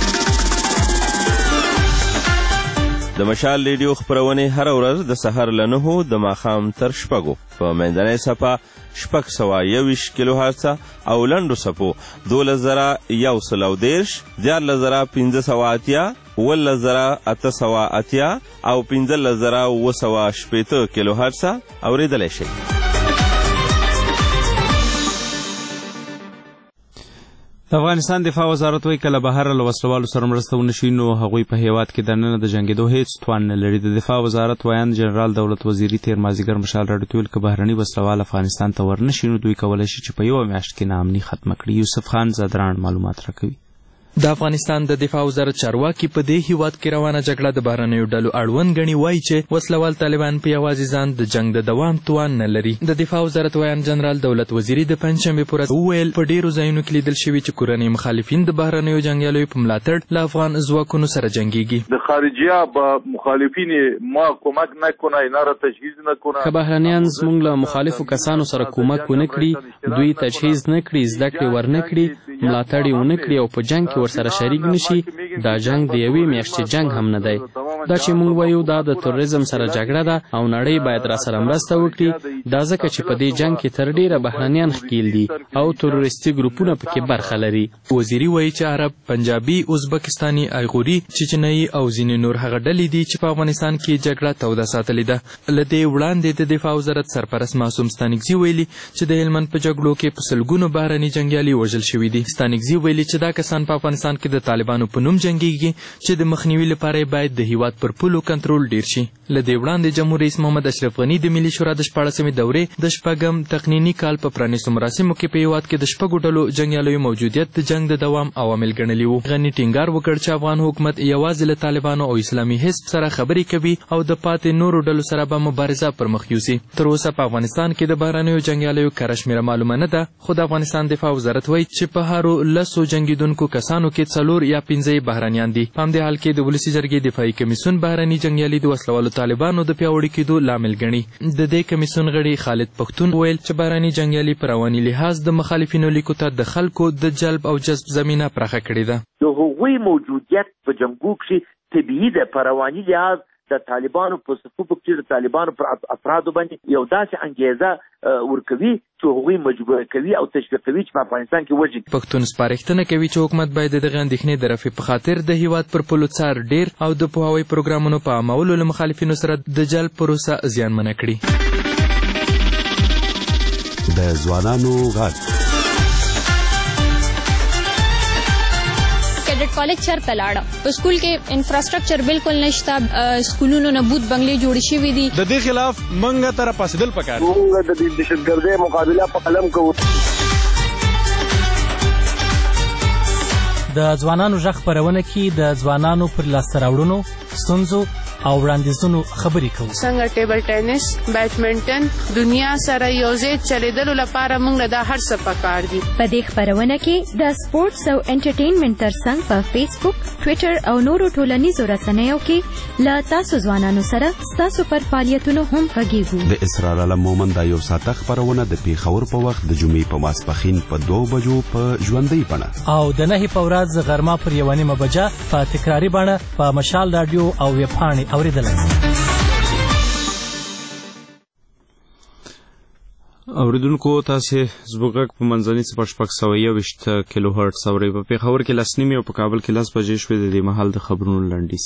د مشال ریډیو خپرونې هره ورځ د سهار له 9 د ماښام تر 6 په منځنۍ صفحه 621 کیلو هرڅه او لنډو صفحو 12110 14580 11880 او 15780 کیلو هرڅه اوریدلی شئ. د افغانستان دفاع وزارت وایي که له بهره له وسلوالو سره مرسته ونه شي نو هغوی په هیواد کې دننه د جنګېدو هیڅ توان نه لري. د دفاع وزارت ویاند جنرال دولت وزیري تېر مازدیګر مشال راډیو ته ویل که بهرني وسلوال افغانستان ته ورنه شي نو دوی کولی شي چې په یوه میاشت کې ناامني ختمه کړي. یوسف خان زادران معلومات راکوي. د افغانستان د دفاع وزارت چارواکي په دې هیواد کې روانه جګړه د بهرنیو ډلو اړوند ګڼي. وایي چې وسلوال طالبان په یوازې ځان د جنګ د دوام توان نه لري. د دفاع وزارت ویاند جنرال دولت وزیري د پنجشنبې په ورځ وویل په ډیرو ځایونو کې لیدل شوي چې کورنۍ مخالفین د بهرنیو جنګیالیو په ملاتړ له افغان ځواکونو سره جنګیږي. د خارجیه به مخالفین ما کمک نکنه اینا را تجهیز نکنه. که بهرنیان زموږ له مخالفو کسانو سره کومک ونه کړي دوی تجهیز نه کړي زده کړې ورنه کړي ملاتړ یې ونه کړي او په جنګ کې ورسره شریک نه شي دا جنگ د یوې میاشتې جنگ هم نه دی. دا چې موږ وایو دا د تروریزم سره جګړه ده او نړۍ باید را سره مرسته وکړي دا ځکه چې په دې جنگ کې تر ډیره بهرنیان ښکیل دي او تروریستي ګروپونه پکې برخه لري. وزیري وایي چې عرب، پنجابي، ازبکستاني، ایغوري، چچنایي او ځینې نور هغه ډلې دي چې په افغانستان کې جګړه توده ساتلې ده. له دې وړاندې د دفاع وزارت سرپرست معصوم ستانکزي ویلي چې د هلمند په جګړو کې په سلګونو بهرني جنګیالي وژل شوي دي. ستانکزي ویلي چې دا کسان په افغانستان کې د طالبانو په نوم جنګیږي چې د مخنیوي لپاره باید د هیواد پر پولو کنټرول ډیر شي. له دې وړاندې جمهور رئیس محمد اشرف غني د ملي شورا د 14مې دورې د شپږم تقنیني کال په پرانیستو مراسمو کې په هیواد کې د شپږو ډلو جنګیالیو موجودیت د جنګ د دوام عوامل ګڼلي وو. غني ټینګار وکړ چې افغان حکومت یوازې له طالبانو او اسلامي حزب سره خبرې کوي او د پاتې نورو ډلو سره به مبارزه پر مخ یوسي. تر اوسه په افغانستان کې د بهرنیو جنګیالیو کره شمېره معلومه نه ده خو د افغانستان دفاع وزارت وایي چې په هرو 10 جنګیدونکو کسانو کې 4 یا 5 بهرنیان دي. په همدې حال کې د ولسي جرګې دفاعي کمیسیون بهرني جنګیالي د وسلوالو طالبانو د پیاوړي کېدو لامل ګڼي. د دې کمیسیون غړي خالد پښتون ویل چې بهرني جنګیالي په رواني لحاظ د مخالفینو لیکو ته د خلکو د جلب او جذب زمینه پراخه کړې ده. د هغوی موجودیت په جنګو کې طبیعي ده. په رواني لحاظ د طالبانو په صفوفو کې د طالبانو پر افرادو باندې یو داسې انګیزه ورکوي چې هغوی مجبور کوي او تشویق کوي چې په افغانستان کې وژي. پښتون سپارښتنه کوي چې حکومت باید د دغه اندېښنې د رفع په خاطر د هیواد پر پولو څار ډیر او د پوهاوي پروګرامونو په عملولو له مخالفینو سره د جلب پروسه زیانمنه کړي. د ځوانانو غږ کیډټ کالج چرته لاړه په سکول کې انفراستراکچر بالکل نشته سکولونو نه بوت بنگلې جوړې شوي دي. د دې خلاف منګه تر پاسدل پکار موږ د دهشتګردۍ مقابله په قلم کوو. د ځوانانو غږ خپرونه کې د ځوانانو پر لاسته راوړنو ستونزو او وړاندیزونو خبرې کوو. څنګه ټیبل ټینس، بیډمنټن دنیا سره یوځای چلیدلو لپاره موږ له دا هر څه پکار دي. په دې خپرونه کې د سپورتس او انټرټینمنټ ترڅنګ په فیسبوک، ټویټر او نورو ټولنیزو رسنیو کې له تاسو ځوانانو سره ستاسو پر فعالیتونو هم غږیږو. د اسرار علم مومند دا یو ساعته خپرونه د پیښور په وخت د جمعې په ماسپښین په 2 بجو په ژوندۍ بڼه او د 9 په ورځ غرمه پر 1 بجه په تکراري بڼه په مشال رادیو او ویبپاڼې اوریدلای. اوریدونکو تاسو زموږ په منځني 621 کیلو هرتز اورئ. په پېښور کې 9:30 او په کابل کې 10 بجې شوې. د دې مهال د خبرونو لنډیز.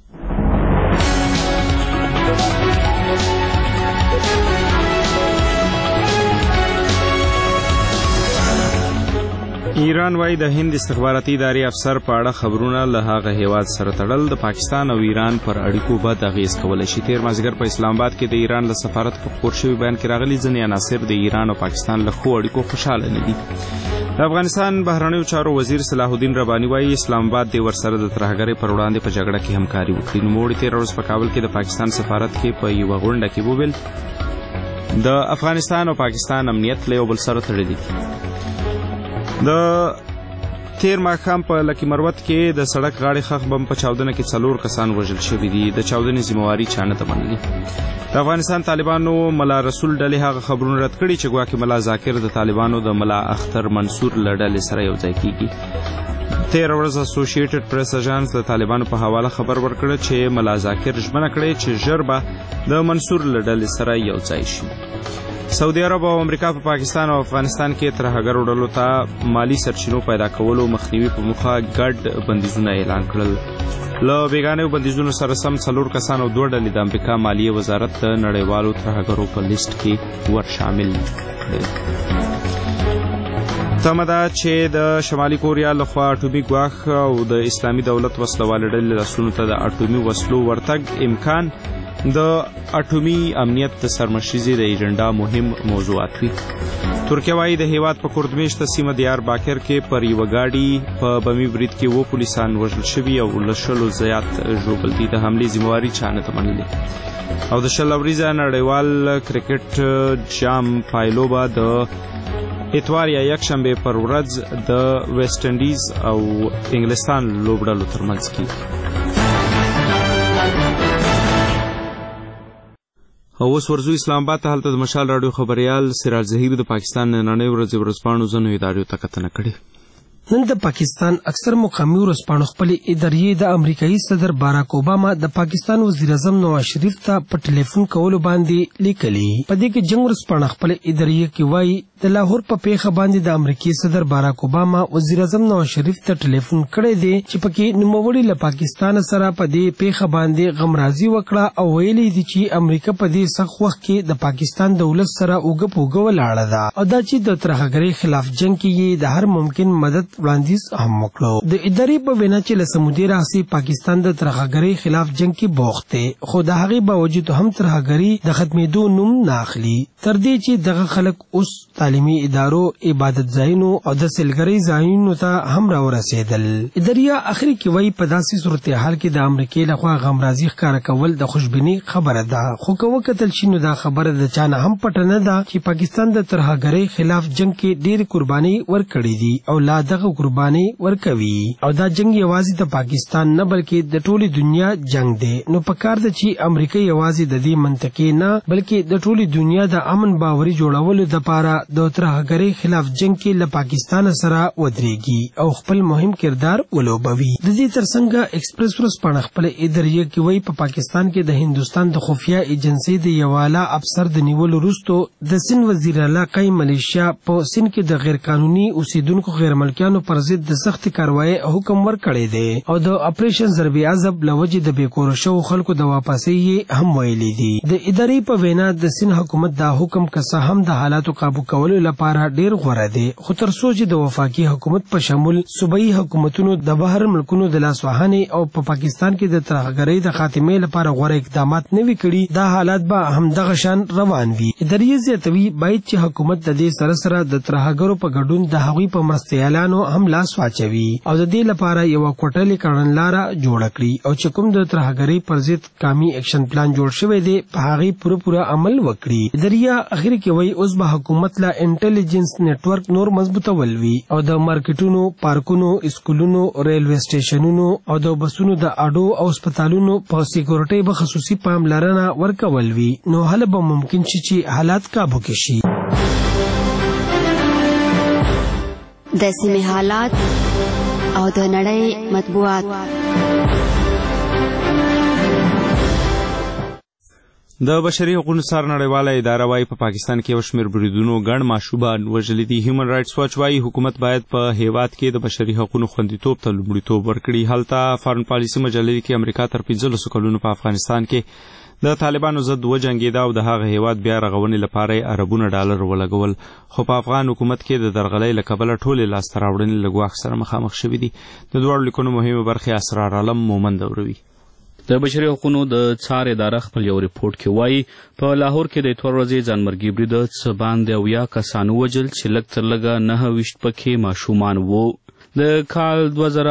ایران وايي د هند استخباراتي ادارې افسر په اړه خبرونه له هغه هیواد سره تړل د پاکستان او ایران پر اړیکو بد اغیز کولی شي. تیر مازدیګر په اسلام آباد کې د ایران له سفارت په خپور شوي بیان کې راغلي ځینې عناصر د ایران او پاکستان له ښو اړیکو خوشحاله نه دي. د افغانستان بهرنیو چارو وزیر صلاح الدین رباني وايي اسلام آباد د ورسره د ترهګرۍ پر وړاندې په جګړه کې همکاري وکړي. نوموړي تیر ورځ په کابل کې د پاکستان سفارت کې په یوه غونډه کې وویل د افغانستان او پاکستان امنیت له یو بل سره تړلي دي. د تیر ماښام په لکی مروت کې د سړک غاړې ښخ بم په چاودنه کې 4 کسان وژل شوي دي. د چاودنې ذمہواري چا نه ده منلې. د افغانستان طالبانو ملا رسول ډلې هغه خبرونه رد کړي چې ګواکې ملا ذاکر د طالبانو د ملا اختر منصور له ډلې سره یو ځای کیږي. تیر ورځ اسوسییټډ پریس اژانس د طالبانو په حواله خبر ورکړ چې ملا ذاکر ژمنه کړې چې ژر به د منصور له ډلې سره یو ځای شي. سعودي عرب او امریکا په پاکستان او افغانستان کې ترهګرو ډلو ته مالی سرچینو پیدا کولو مخنیوي په موخه ګډ بندیزونه اعلان کړل. له بیګانیو بندیزونو سره سم 4 کسان او 2 ډلې د امریکا مالیې وزارت د نړیوالو ترهګرو په لیست کې ور شامل کړل. تمه ده چې د شمالي کوریا لخوا اټومي ګواښ او د اسلامي دولت وسلوالې ډلې لاسونو ته د اټومي وسلو ورتګ امکان د اټومي امنیت د سرمشریزې د ایجنډا مهم موضوعات وي. ترکیه وايي د هیواد په کردمیشته سیمه دیار باکر کې پر یوه ګاډي په بمي برید کې 2 پولیسان وژل شوي او له 10 زیات ژوبل دي. د حملې ذمہواري چا نه ده منلې. او د 20 اوریزه نړیوال کرکټ جام پایلوبه د اتوار یا یکشنبه پر ورځ د ویسټ انډیز او انګلستان لوبډلو ترمنځ کیږي. اوس ورځو اسلام آباد ته هلته د مشال راډیو خبریال سراج ظهیر د پاکستان نننۍ ورځې ورځپاڼو ځینو ادارو ته کتنه کړې. نن د پاکستان اکثر مقامي ورځپاڼو خپلې ادارې د امریکایي صدر باراک اوباما د پاکستان وزیر اعظم نواز شریف ته په ټلیفون کولو باندې لیکلي. په دې کې جنگ ورځپاڼه خپلې ادارې کې وایي د لاهور په پیښه باندې د امریکایي صدر باراک اوباما وزیر اعظم نواز شریف ته ټلیفون کړی دی چې پکې نوموړي له پاکستان سره په دې پیښه باندې غمرازي وکړه او ویلي دي چې امریکا په دې سخت وخت کې د پاکستان دولت سره اوږه په اوږه ولاړه ده او دا چې د ترهګرۍ خلاف جنگ کې یې د هر ممکن مدد وړاندیز هم وکړو. د ادارې په وینا چې له سمودي راهسي پاکستان د ترهګرۍ خلاف جنگ کې بوخت دی خو د هغې باوجود هم ترهګرۍ د ختمېدو نوم نه اخلي تر دې چې دغه خلک اوس تعلیمي ادارو عبادت ځایونو او د سیلګرۍ ځایونو ته هم راورسېدل. ادارې اخري کې وایي په داسې صورتحال کې د امریکې لخوا غمرازي ښکاره کول د خوشبینۍ خبره ده خو که وکتل شي نو دا خبره د چا نه هم پټه نه ده چې پاکستان د ترهګرۍ خلاف جنگ کې ډېرې قربانۍ ورکړې دي او لا دغه قربانۍ ورکوي او دا جنگ یوازې د پاکستان نه بلکې د ټولې دنیا جنگ دی. نو پکار ده چې امریکا یوازې د دې منطقې نه بلکې د ټولې دنیا د امن باوري جوړولو دپاره د ترهګرۍ خلاف جنگ کې له پاکستان سره ودرېږي او خپل مهم کردار ولوبوي. د دې ترڅنګ ایکسپریس ورځپاڼه خپل ادارې کې وایي په پاکستان کې د هندوستان د خفیه ایجنسۍ د یو اعلی افسر د نیولو وروسته د سند وزیر علاقه ملیشیا په سند کې د غیر قانوني اوسیدونکو غیر ملکیانو پر ضد د سخت کاروایی حکم ورکړی دی او د اپریشن ضرب عذاب لوجې د بیکور شو خلکو د واپسۍ هم ویلي دي. د ادارې په وینا د سند حکومت دا حکم که څه هم د حالاتو قابو کولو لپاره ډیر غوره دی خو تر څو چې د وفاقي حکومت په شمول صوبایي حکومتونو د بهر ملکونو د لاسوهنې او په پاکستان کې د ترهګرۍ د خاتمې لپاره غوره اقدامات نه وي کړي دا حالات به همدغه شان روان وي. ادارې زیاتوي باید چې حکومت د دې سره سره د ترهګرو په ګډون د هغوی په مرستیالانو هم لاس واچوي او د دې لپاره یوه کوټلې کړنلاره جوړه کړي او چې کوم د ترهګرۍ پر ضد قومي ایکشن پلان جوړ شوی دی په هغې پوره عمل وکړي. ادارې اخر کې وایي اوس به حکومت له انټیلیجنس نیټورک نور مضبوطول وي او د مارکیټونو پارکونو اسکولونو ریلوے سټیشنونو او د بسونو د اډو او هسپتالونو په سکیورټۍ به خصوصي پاملرنه ورکول وي نو هله به ممکن شي چې حالات قابو کې شي. د سیمې حالات او د نړۍ مطبوعات. د بشري حقوقو څار نړیواله اداره وايي په پاکستان کې یو شمېر بریدونو ګڼ ماشومان وژلي دي. هیومن رایټس واچ وايي حکومت باید په هیواد کې د بشري حقوقو خوندیتوب ته لومړیتوب ورکړي. هلته فارن پالیسي مجله لیکي امریکا تر 15 کلونو په افغانستان کې د طالبانو ضد وجنګېده او د هغه هیواد بیا رغونې لپاره یې اربونه ډالر ولګول، خو په افغان حکومت کې د درغلۍ له کبله ټولې لاسته راوړنې له ګواښ سره مخامخ شوي دي. د دواړو لیکنو مهمې برخې اسرار عالم مومند اوروي. د بشري حقوقو د څار اداره خپل یو ریپورت کې وایي په لاهور کې د اتوار ورځې ځانمرګي بریده څه باندې 70 کسان ووژل چې لږ تر لږه 29 پکې ماشومان وو. د کال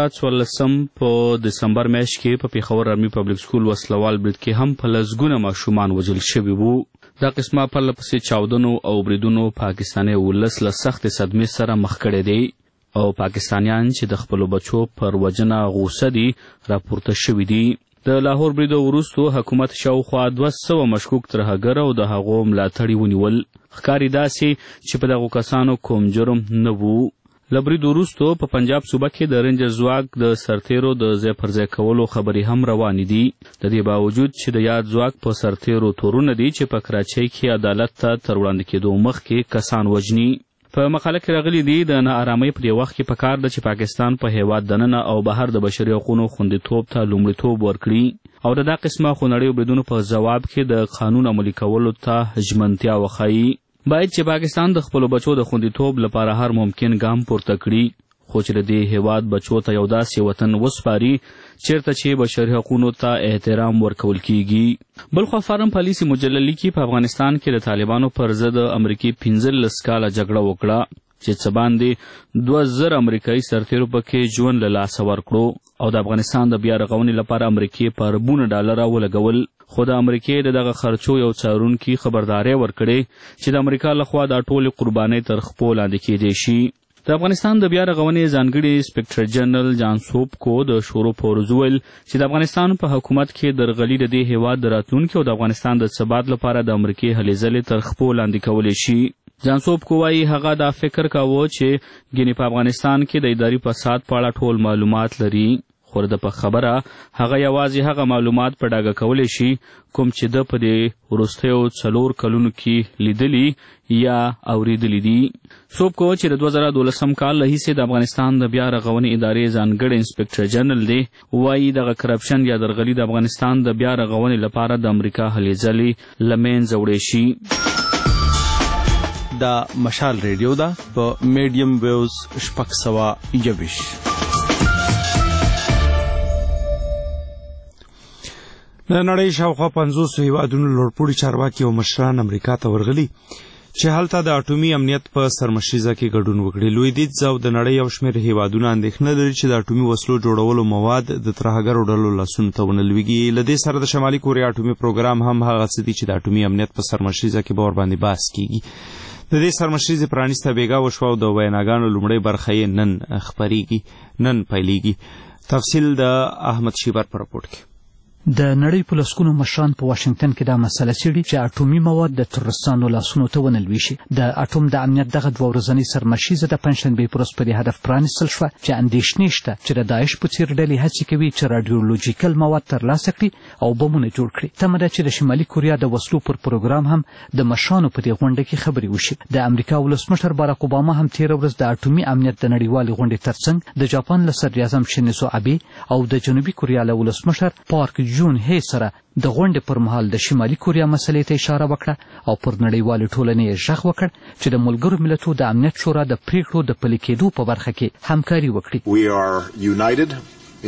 2014 په دسمبر میاشت کې په پیښور آرمي پبلک سکول وسلوال برید کې هم په لسګونه ماشومان وژل شوي وو. دا قسمه پرله پسې چاودنو او بریدونو پاکستاني ولس له سختې صدمې سره مخ کړی دی او پاکستانیان چې د خپلو بچو پر وژنه غوسه دي راپورته شوي دي. د لاهور بریدو وروستو حکومت شاوخوا 200 مشکوک ترهګر او د هغو ملاتړي ونیول. ښکاري داسې چې په دغو کسانو کوم جرم نه وو. له برید وروستو په پنجاب صوبه کې د رینجر ځواک د سرتیرو د ځای پر ځای کولو خبرې هم روانې دي. د دې باوجود چې د یاد ځواک په سرتیرو تورونه دي چې په کراچۍ کې عدالت ته تر وړاندې کېدو مخکې کسان وژني. په مقاله کې راغلي دي د ناارامۍ په دې وخت کې پکار ده چې پاکستان په هیواد دننه او بهر د بشري حقوقو خوندیتوب ته لومړیتوب ورکړي او د دا قسمه خونړیو بریدونو په ځواب کې د قانون عملي کولو ته ژمنتیا وښایي. باید چې پاکستان د خپلو بچو د خوندیتوب لپاره هر ممکن ګام پورته کړي، خو چې د دې هیواد بچو ته یو داسې وطن وسپاري چیرته چې بشري حقوقو ته احترام ورکول کیږي. بلخوا فارن پالیسي مجله لیکي په افغانستان کې د طالبانو پر ضد امریکې 15 کاله جګړه وکړه چې څه باندې 2000 امریکایي سرتیرو پکې ژوند له لاسه ورکړو او د افغانستان د بیا رغونې لپاره امریکې په اربونه ډالره ولګول. خو د امریکې د دغه خرچو یو څارونکي خبرداری ورکړې چې د امریکا لخوا دا ټولې قربانۍ تر خپو لاندې کېدی شي. د افغانستان د بیا رغونې ځانګړي انسپکټر جنرال جان سوبکو د شروع په ورځ وویل چې د افغانستان په حکومت کې درغلي د دې هیواد د راتلونکي او د افغانستان د ثبات لپاره د امریکې هلې ځلې تر خپو لاندې کولی شي. جان سوبکو وایي هغه دا فکر کاوه چې ګینې په افغانستان کې د اداري فساد په اړه ټول معلومات لري، خو د په خبره هغه یوازې هغه معلومات په ډاګه کولی شي کوم چې د په دې وروستیو 4 کلونو کې لیدلي یا اوریدلي دي. سوبکو چې د 2012 کال له هیڅې د افغانستان د بیا رغونې ادارې ځانګړی انسپکټر جنرال دی، وایي دغه کرپشن یا درغلي د افغانستان د بیا رغونې لپاره د امریکا هلې ځلې له منځه وړی شي. دا مشال ریډیو ده په میډیم ویوز 621. د نړۍ شاوخوا 500 هیوادونو لوړپوړي چارواکي او مشران امریکا ته ورغلي چې هلته د اټومي امنیت په سرمشریزه کې ګډون وکړي. لویدیځ او د نړۍ یو شمېر هیوادونه اندېښنه لري چې د اټومي وسلو جوړولو مواد د ترهګرو ډلو لاسونو ته ونه لویږي. له دې سره د شمالي کوریا اټومي پروګرام هم هغه څه دي چې د اټومي امنیت په سرمشریزه کې به ورباندې بحث کیږي. د دې سرمشریزې پرانیسته بیګا وشوه او د ویناګانو لومړۍ برخه یې نن پیلیږي. تفصیل د احمد شیبر په راپورټ کې. د نړۍ په لسګونو مشران په واشنګټن کې دا مسله څېړي چې اټومي مواد د تروریستانو لاسونو ته ونه لویشي. د اټوم د امنیت دغه 2 ورځنۍ سرمشریزه د پنجشنبې په ورځ په دې هدف پرانیستل شوه چې اندېښنې شته چې د داعش په څېر ډلې هڅې کوي چې راډیولوژیکل مواد ترلاسه کړي او بمونه جوړ کړي. تمه ده چې د شمالي کوریا د وسلو پر پروګرام هم د مشرانو په دې غونډه کې خبرې وشي. د امریکا ولسمشر باراک اوباما هم تېره ورځ د اټومي امنیت د نړیوالې غونډې ترڅنګ د جاپان له صدراعظم شینزو ابي او د جنوبي کوریا له ولسمشر پارک جون هی سره د غونډې پر مهال د شمالي کوریا مسلې ته اشاره وکړه او پر نړیوالې ټولنې یې غږ وکړ چې د ملګرو ملتونو د امنیت شورا د پریکړو د پلي کېدو په برخه کې همکاري وکړي.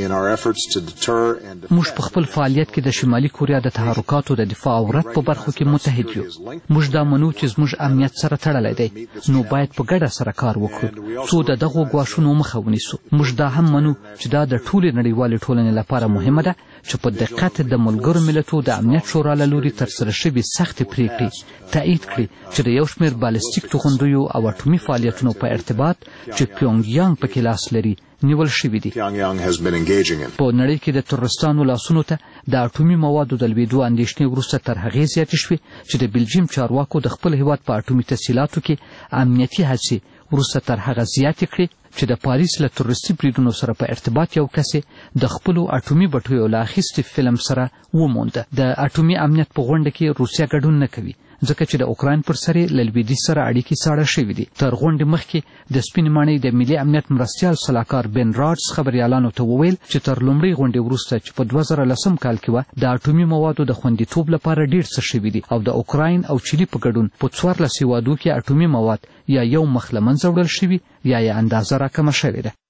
موږ په خپل فعالیت کې د شمالي کوریا د تحرکاتو د دفاع او رد په برخو کې متحد یو. موږ دا منو چې زموږ امنیت سره تړلی دی، نو باید په ګډه سره کار وکړو څو د دغو ګواښونو مخه ونیسو. موږ دا هم منو چې دا د ټولې نړیوالې ټولنې لپاره مهمه ده چې په دقت د ملګرو ملتونو د امنیت شورا له لوري ترسره شوي سختې پریکړې تایید کړي چې د یو شمېر بالستیک توغندیو او اټومي فعالیتونو په ارتباط چې پیونګ یانګ پکې لاس لري نیول شوي دي. په نړۍ کې د تروریستانو لاسونو ته د اټومي موادو د لویدو اندېښنې وروسته تر هغې زیاتې شوې چې د بلجیم چارواکو د خپل هیواد په اټومي تسهیلاتو کې امنیتي هڅې وروسته تر هغه زیاتې کړې چې د پاریس له تروریستي بریدونو سره په ارتباط یو کس د خپلو اټومي بټیو له اخیستې فلم سره ومونده. د اټومي امنیت په غونډه کې روسیه ګډون نه کوي ځکه چې د اوکراین پر سر له لویدیځ سره اړیکې ساړه شوي دي. تر غونډې مخکې د سپینې ماڼۍ د ملي امنیت مرستیال سلاکار بن راډز خبریالانو ته وویل چې تر لومړۍ غونډې وروسته چې په 2010 کال کې وه د اټومي موادو د خوندیتوب لپاره ډېر څه شوي دي او د اوکراین او چیلي په ګډون په 14 هیوادو کې اټومي مواد یا یو مخ له منځه وړل شوي یا یې اندازه راکمه شوې ده.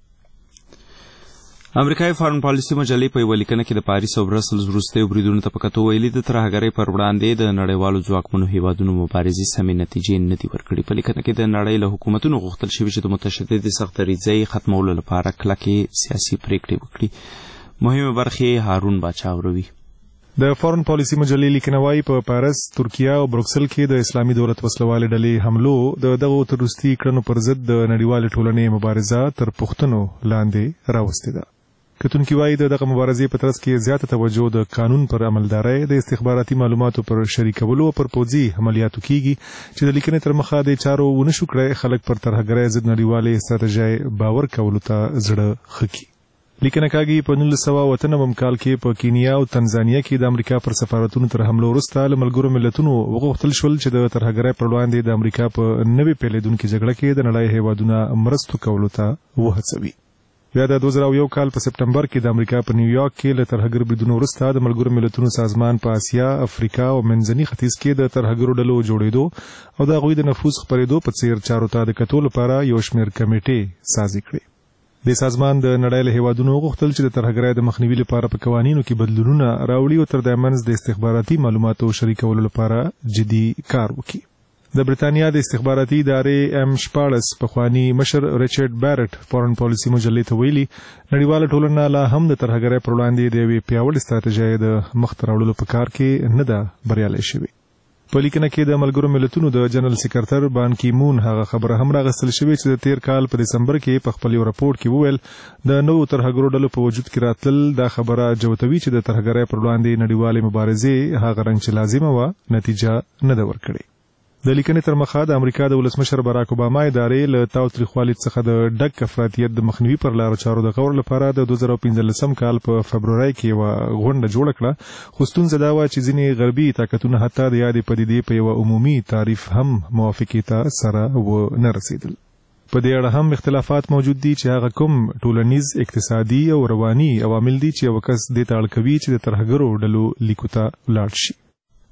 امریکایي فارن پالیسي مجلې په یوه لیکنه کې د پاریس او برسلز وروستیو بریدونو ته په کتو ویلي د ترهګرۍ پر وړاندې د نړیوالو ځواکمنو هیوادونو مبارزې سمې نتیجې نه دي ورکړي. په لیکنه کې د نړۍ له حکومتونو غوښتل شوي چې د متشددې سختدریځۍ ختمولو لپاره کلکې سیاسي پریکړې وکړي. مهمه برخې هارون باچا وروي. د فارن پالیسي مجلې لیکنه وايي په پاریس، ترکیه او بروکسل کې د اسلامي دولت وسلوالې ډلې حملو د دغو تروریستي کړنو پر ضد د نړیوالې ټولنې مبارزه تر پوښتنو لاندې راوستې ده. کتونکي وايي دغه مبارزې په ترڅ کې زیاته توجه د قانون پر عملدارۍ، د استخباراتي معلوماتو پر شریکولو او پر پوځي عملیاتو کیږي چې د لیکنې تر مخه د چارو ونشو کړی خلک پر ترهګرۍ ضد نړیوالې ستراتیژۍ باور کولو ته زړه ښه کړي. لیکنه کاږي په 1998 کال کې په کینیا او تنزانیا کې د امریکا پر سفارتونو تر حملو وروسته له ملګرو ملتونو وغوښتل شول چې د ترهګرۍ پر وړاندې د امریکا په نوې پیلېدونکې جګړه کې د نړۍ هیوادونه مرستو کولو ته وهڅوي. بیا د 2001 کال په سپټمبر کې د امریکا په نیویارک کې له ترهګر بریدونو وروسته د ملګرو ملتونو سازمان په اسیا، افریقا او منځني ختیځ کې د ترهګرو ډلو جوړېدو او د هغوی د نفوذ خپرېدو په څیر چارو ته د کتو لپاره یو شمېر کمیټې سازي کړې. د سازمان د نړۍ له هیوادونو غوښتل چې د ترهګرۍ د مخنیوي لپاره په قوانینو کې بدلونونه راوړي او تر دې منځ د استخباراتي معلوماتو شریکولو لپاره جدي کار وکړي. د برتانیا د استخباراتي ادارې M14 پخوانی مشر ریچارډ بیرټ فارن پالیسي مجلې ته ویلي نړیواله ټولنه لا هم د ترهګرۍ پر وړاندې د یوې پیاوړې ستراتیژۍ د مخته راوړلو په کار کې نه ده بریالۍ شوې. په لیکنه کې د ملګرو ملتونو د جنرال سکرټر بان کی مون هغه خبره هم راغستل شوې چې د تیر کال په دسمبر کې په خپل یو راپور کې وویل د نوو ترهګرو ډلو په وجود کې راتلل دا خبره جوتوي چې د ترهګرۍ پر وړاندې نړیوالې مبارزې هغه رنګ چې لازمه وه نتیجه نه ده ورکړې. د لیکنې تر مخه د امریکا د ولسمشر باراک اوباما ادارې له تاوتریخوالي څخه د ډک افراطیت د مخنیوي پر لارو چارو د غور لپاره د 2015 کال په فبرورۍ کې یوه غونډه جوړه کړه، خو ستونزه دا وه چې ځینې غربي طاقتونه حتی د یادې پدیدې په یوه عمومي تعریف هم موافقې ته سره ونه رسېدل. په دې اړه هم اختلافات موجود دي چې هغه کوم ټولنیز، اقتصادي او رواني عوامل دي چې یو کس دې ته اړ کوي چې د ترهګرو ډلو لیکو ته لاړ شي.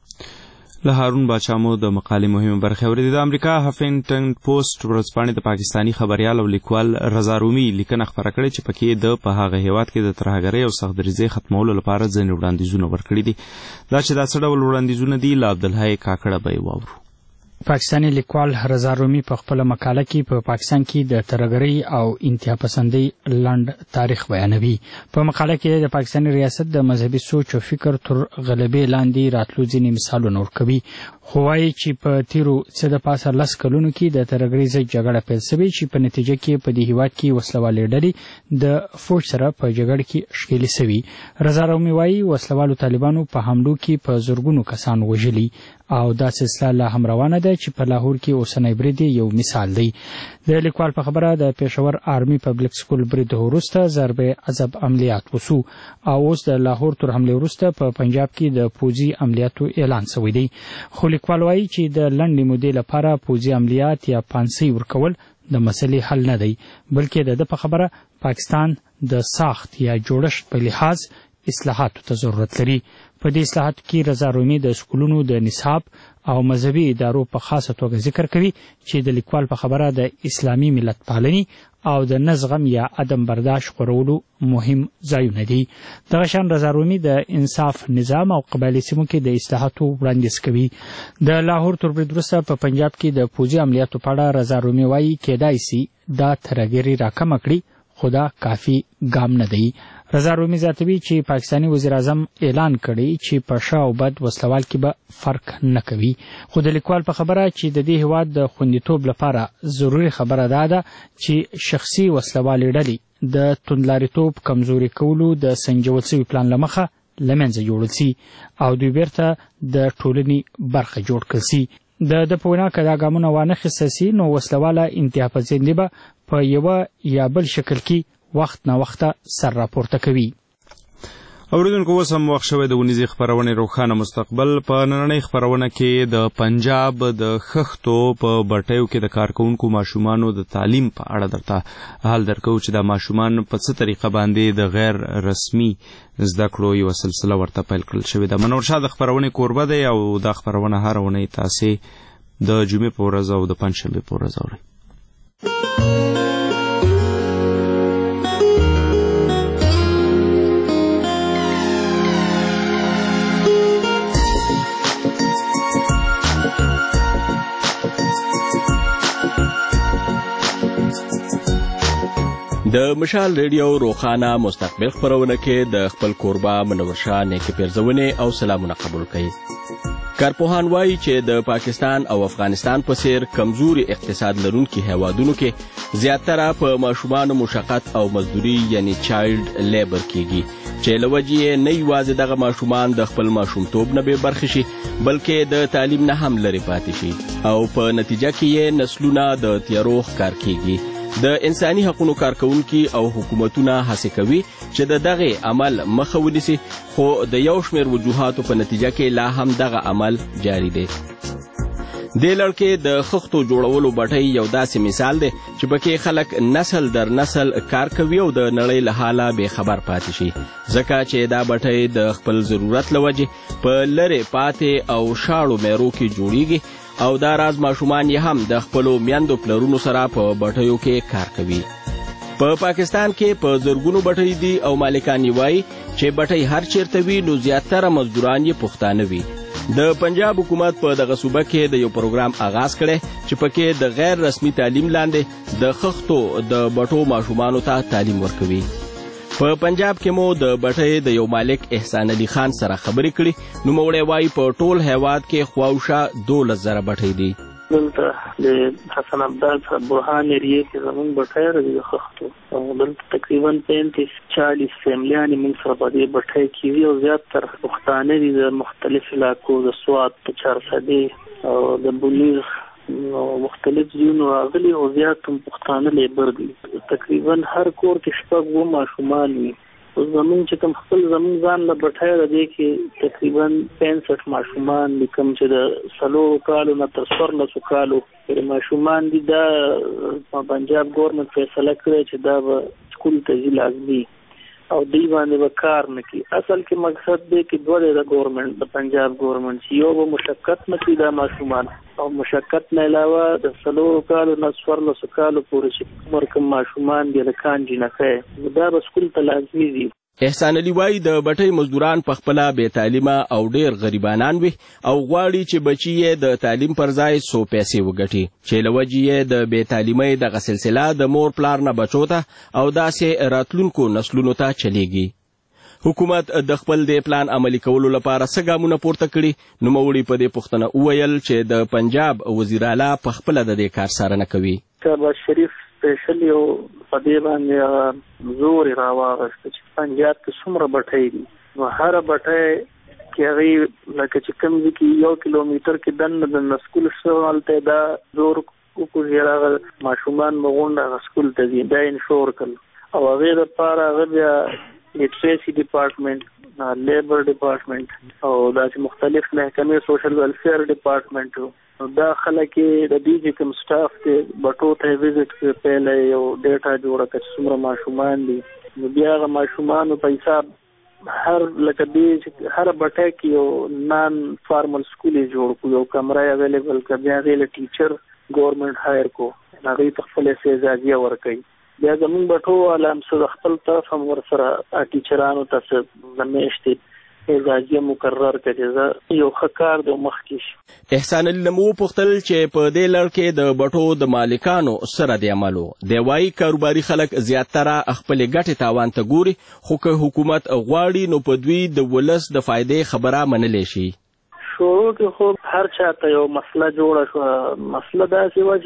له هارون باچا مو د مقالې مهمه برخه اورېدې. د امریکا هفینګټن پوسټ ورځپاڼې د پاکستاني خبریال او لیکوال رضا رومي لیکنه خپره کړې چې پکې د په هغه هیواد کې د ترهګرۍ او سختدریځۍ ختمولو لپاره ځینې وړاندیزونه ورکړي دي. دا چې دا څه ډول وړاندیزونه دي له عبدالحی کاکړه به یې واورو. پاکستانی لیکوال رضا رومي په خپل مقاله کې په پاکستان کې د ترهګرۍ او انتها پسندۍ لنډ تاریخ بیانوي. په مقاله کې د پاکستاني ریاست د مذهبي سوچ او فکر تر غلبې لاندې راتلو ځینې مثالونه ورکوي، خو وایي چې په تیرو څه د پاسه 10 کلونو کې د ترهګرۍ ضد جګړه پیل شوې چې په نتیجه کې په دې هیواد کې وسلوالې ډلې د فوج سره په جګړه کې ښکېلې شوي. رضا رومي وایي وسلوالو طالبانو په حملو کې په زرګونو کسان وژلي او دا سلسله لا هم روانه ده چې په لاهور کې اوسنی برید یو مثال دی. د لیکوال په خبره د پېښور آرمي پبلک سکول برید وروسته ضرب عذاب عملیات وسو او اوس د لاهور تر حملې وروسته په پنجاب کې د پوځي عملیاتو اعلان شوی دی. خو لیکوال وایي چې د لنډې مودې لپاره پوځي عملیات یا پانسۍ ورکول د مسلې حل نه دی، بلکې د په خبره پاکستان د ساخت یا جوړښت په لحاظ اصلاحاتو ته ضرورت لري. په دې اصلاحاتو کې رضا رومي د سکولونو د نصاب او مذهبي ادارو په خاصه توګه ذکر کوي چې د لیکوال په خبره د اسلامي ملت پالنې او د نزغم یا عدم برداشت خورولو مهم ځایونه دي. دغه شان رضا رومي د انصاف نظام او قبایلي سیمو کې د اصلاحاتو وړاندیز کوي. د لاهور تر برید وروسته په پنجاب کې د پوځي عملیاتو په اړه رضا رومي وایي کېدای سي دا ترهګري راکمه کړي، خو دا کافي ګام نه دی. رضا رومي زیاتوي چې پاکستاني وزیر اعظم اعلان کړی چې په ښه او بد وسلوال کې به فرق نه کوي، خو د لیکوال په خبره چې د دې هیواد د خوندیتوب لپاره ضروري خبره دا ده چې شخصي وسلوالې ډلې د توندلاریتوب کمزوري کولو د سنجول شوي پلان له مخه له منځه یوړل سي او دوی بیرته د ټولنې برخه جوړ کړل سي. د په وینا که دا ګامونه وانخیستل سي نو وسلواله انتها پسندي به په یوه یا بل شکل کې وخت نه وخته سر راپورته کوي. اوریدونکو اوس هم وخت شوی د ونیزې خپرونې روښانه مستقبل. په نننۍ خپرونه کې د پنجاب د خښتو په بټیو کې د کارکوونکو ماشومانو د تعلیم په اړه درته حال درکو چې دا ماشومان په څه طریقه باندې د غیر رسمي زده کړو یوه سلسله ورته پیل کړل شوې ده. منور شاه د خپرونې کوربه دی او دا خپرونه هره اونۍ تاسې د جمعې په ورځ او د پنجشنبې په ورځ اورئ. د مشال ریډیو روخانه مستقبل خبرونه کې د خپل کوربه منور شاه نیکي پیرزونې او سلامونه قبول کړي. کارپوهان وایي چې د پاکستان او افغانستان په څیر کمزوري اقتصاد لرونکي هیوادونو کې زیاتره په ماشومانو مشقت او مزدوري یعنی چایلډ لیبر کیږي چې له وجې یې نه یوازې دغه ماشومان د خپل ماشومتوب نه بې برخې شي بلکې د تعلیم نه هم لرې پاتې شي او په نتیجه کې یې نسلونه د تیارو ښکار کیږي. د انساني حقوقو کارکوونکي او حکومتونه هڅه کوي چې د دغه عمل مخه ونیسي خو د یو شمېر وجوهاتو په نتیجه کې لا هم دغه عمل جاری دی. د لړ کې د خښتو جوړولو بټۍ یو داسې مثال دی چې پکې خلک نسل در نسل کار کوي او د نړۍ له حاله بې خبر پاتې شي ځکه چې دا بټۍ د خپل ضرورت له وجې په لرې پاتې او شاړو میرو کې جوړیږي او دا راز ماشومان یې هم د خپلو میندو پلرونو سره په بټیو کې کار کوي. په پاکستان کې په زرګونو بټۍ دي او مالکان یې وایي چې بټۍ هر چیرته وي نو زیاتره مزدوران یې پښتانه وي. د پنجاب حکومت په دغه صوبه کې د یو پروګرام آغاز کړی چې پکې د غیر رسمي تعلیم لاندې د خښتو د بټو ماشومانو ته تعلیم ورکوي. په پنجاب کې مو د بټۍ د یو مالک احسان علي خان سره خبرې کړي. نوموړی وایي په ټول هیواد کې خواوشا 12,000 بټۍ دي. دلته د حسن عبدال صاحب برهان ایریې کې زموږ بټۍ راځي د خښتو او دلته تقریبا 35-40 فیملیانې موږ سره په دې بټۍ کې وي او زیاتره پښتانه دي د مختلف علاقو د سوات د چارسدې او د بولیغ مختلف ځایونو راغلي او زیات هم پښتانه لیبر دي. تقریبا هر کور کې 6 ماشومان وي. زمونږ چې کوم خپل زمونږ ځان له بټۍ راځي کې تقریبا 65 ماشومان دي کوم چې د 4 کالو نه تر 14 کالو ماشومان دي. دا پنجاب ګورنمنت فیصله کړې چې دا به سکول ته ځي لازمي او دی باندې به کار نه کوي. اصل کې مقصد دی چې دوه د ګورنمنت د پنجاب ګورنمنت یو به مشقت نه کوي دا ماشومان او مشقت نه علاوه د 4 کالو نه 14 کالو پورې چې عمر کوم ماشومان دي د کانجي نه کوي دا به سکول ته لازمي دي. احسان علي وایي د بټۍ مزدوران په خپله بې تعلیمه او ډېر غریبانان وي او غواړي چې بچي یې د تعلیم پر ځای څو پیسې وګټي چې له وجې یې د بې تعلیمۍ دغه سلسله د مور پلار نه بچو ته او داسې راتلونکو نسلونو ته چلیږي. حکومت د خپل دې پلان عملي کولو لپاره څه ګامونه پورته کړي. نوموړي په دې پوښتنه وویل چې د پنجاب وزیر اعلی په خپله د دې کار څارنه کوي. شهباز شریف سپیشل یو په دې باندې زور راواغست چې پنجاب کې څومره بټۍ دي نو هر بټۍ کې هغې لکه چې کوم ځای کې 1 کیلومتر کې دننه د سکول شته هلته دا زور وکړي راغله ماشومان به غونډه هغه سکول ته ځي دا انشور کړل او هغې دپاره هغه بیا لیټریسي ډپارټمنټ لیبر ډپارټمنټ او داسې مختلف محکمې سوشل ویلفیر ډپارټمنټ دا خلک د دې چې کوم سټاف دی بټو ته ویزټ کړي پهله یو ډیټا جوړه کړي چې څومره ماشومان دي نو بیا هغه ماشومانو په حساب هر لکه دې چې هر بټۍ کې یو نان فارمل سکول یې جوړ کړو یو کمره یې اویلیبل کړه بیا هغې له ټیچر ګورنمنټ هایر کو هغوی ته خپل اعزازیه ورکوي. بیا زموږ بټو والا هم څه د خپل طرف هم ورسره ټیچرانو ته څه د میاشتې اعزازیه مقرر کړي یو ښه کار دی مخکې شي. احسان علي نه مو وپوښتل چې په دې لړ کې د بټو د مالکانو سره د عملو دی وایي کاروباري خلک زیاتره خپلې ګټې تاوان ته ګوري خو که حکومت غواړي نو په دوی د ولس د فایدې خبره منلی شي. شروع کې خو هر چاته یو مسله جوړه شوه مسله داسې وه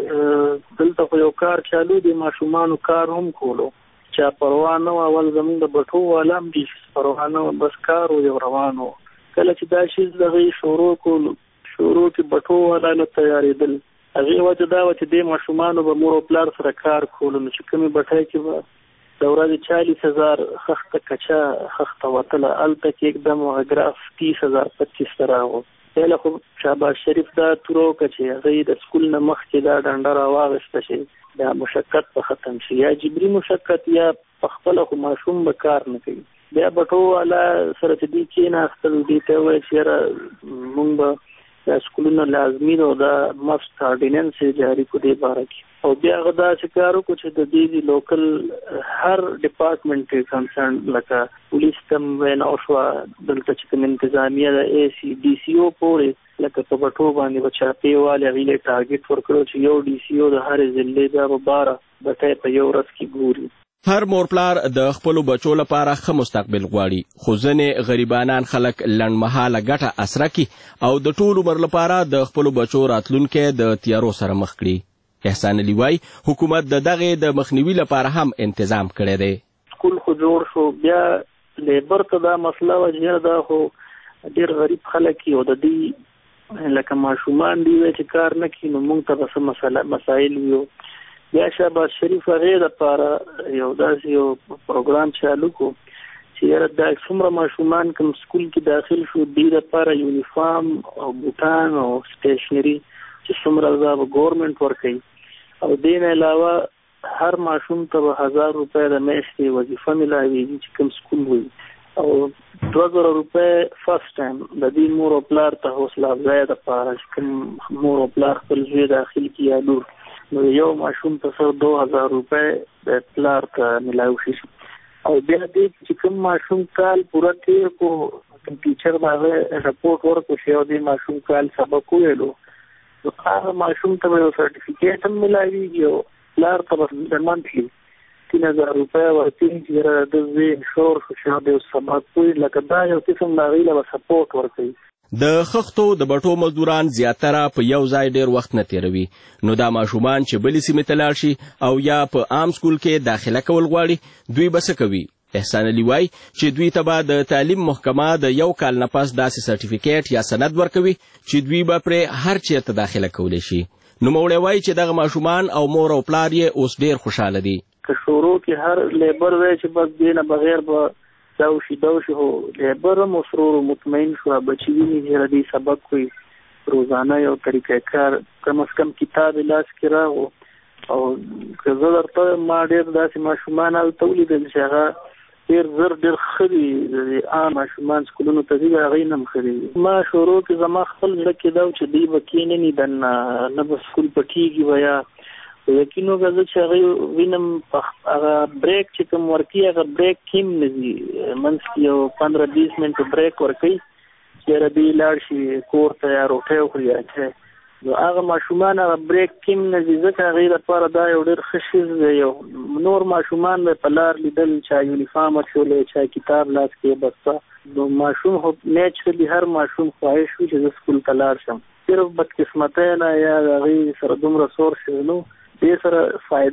چې دلته خو یو کار چالو دی ماشومانو کار هم کولو چا پروا نه وه اول زموږ د بټو والا هم دي پروا نه وه بس کار و یو روان و کله چې دا شیز د هغې شروع کولو شروع کې بټو والا نه تیارېدل. هغې وجه دا وه چې دې ماشومانو به مور او پلار سره کار کولو، نو چې کومې بټۍ کې به د ورځې 40,000 خښته کچا خښته وتله، هلته کې एकदम غراف 30,000 25 راغو. پهله خو شهباز شریف دا توره وکړه چې هغې د سکول نه مخکې دا ډنډه راواغېسته چې دا مشقت به ختم شي، یا جبري مشقت یا پخپله خو ماشوم به کار نه کوي. بیا بټو والا سره چې دوی کېناستل، دوی ته وویل چې یاره مونږ به دا سکولونه لازمي ده او دا مست آرډیننس جاري کړو دې باره کې. او بیا هغه داسې کار وکړو چې د دې لوکل هر ډپارټمنټ کې کنسرن لکه پولیس ته وینا وشوه، دلته چې کوم انتظامیه ده ACDCO پورې لکه په بټو باندې به چاپې والې هغوی له ټارګېټ ورکړو چې یو DCO د هرې ضلعې بیا به 12 بټۍ په یو ورځ کې ګوري. هر مور پلار د خپلو بچو لپاره ښه مستقبل غواړي، خو ځینې غریبانان خلک لنډمهاله ګټه اسره کړي او د ټول عمر لپاره د خپلو بچو راتلونکی د تیارو سره مخ کړي. احسان علي وایي حکومت د دغې د مخنیوي لپاره هم انتظام کړی دی. سکول خو جوړ شو، بیا لیبر ته دا مسله وه چې دا خو ډېر غریب خلک او د دوی لکه ماشومان دی چې کار نه کړي، نو موږ ته به څه مسایل وي. بیا شهباز شریف هغې دپاره یو داسې یو پروګرام چالو کړو چې یاره دا څومره ماشومان کوم سکول کې داخل شو، دوی دپاره یونیفارم او بوټان او سټیشنري چې څومره دا به ګورنمنټ ورکوي، او دې نه علاوه هر ماشوم ته به 1000 روپۍ د میاشتې وظیفه ملاویږي چې کوم سکول وي، او 2000 روپۍ فرست ټایم د دې مور او پلار ته حوصله افزایه دپاره چې کوم مور او پلار خپل زوی داخل کړي یا لور، نو یو ماشوم ته سر 2000 روپۍ د پلار ته ملاو شي. او بیا دې چې کوم ماشوم کال پوره تیر کو، کوم ټیچر به هغه رپورټ ورکړو چې یو دې ماشوم کال سبق وویلو، نو هغه ماشوم ته به یو سرټیفیکیټ هم ملاویږي او پلار ته به د منتلي 3000 روپۍ ورکوي چې یاره د زوی شور شو چې هغه یو سبق وویل، لکه دا یو قسم د هغوی له به سپورټ ورکوي. د خښتو د بټو مزدوران زیاتره په یو ځای ډیر وخت نه تیروي، نو دا ماشومان چې بلې سیمې ته لاړ شي او یا په عام سکول کې داخله کول غواړي، دوی به څه کوي؟ احسان علي وایي چې دوی ته به د تعلیم محکمه د یو کال نه پس داسې سرټیفیکیټ یا سند ورکوي چې دوی به پرې هر چیرته داخله کولی شي. نوموړی وایي چې دغه ماشومان او مور او پلار یې اوس ډیر خوشحاله دي. که شروع کې هر لیبر وی چې بس دې نه بغیر به دوشي هو لیبر هم مسرور و مطمئن شو، بچی ویني چې ردی سبق کوي روزانه یو طریقې کار کم از کم کتاب لاس کې راغو. او که زه درته ما ډېر داسې ماشومان هلته ولیدل چې هغه ډېر زر ډېر ښه دي، د عام ماشومان سکولونو ته ځي هغوی نه هم ښه دي. ما شروع کې زما خپل زړه کې دا و چې دوی به کښېنني دننه نه به سکول پټېږي به یا یقینو که زه چې هغوی وینم هغه بریک چې کوم ورکوي هغه بریک کې هم نه ځي، منځ کې یو 15-20 منټه بریک ورکوي چې یاره دوی لاړ شي کور ته یا روټۍ وخوري یا چای، نو هغه ماشومان هغه بریک کې هم نه ځي، ځکه هغوی دپاره دا یو ډېر ښه شیز دی. یو نور ماشومان به په لار لیدل چا یونیفارم اچولی چا کتاب لاس کې بسته، نو ماشوم خو نیچرلي هر ماشوم خواهش وي چې زه سکول ته لاړ شم، صرف بدقسمتۍ نه یا د هغوی سره دومره سورسز نو دې سره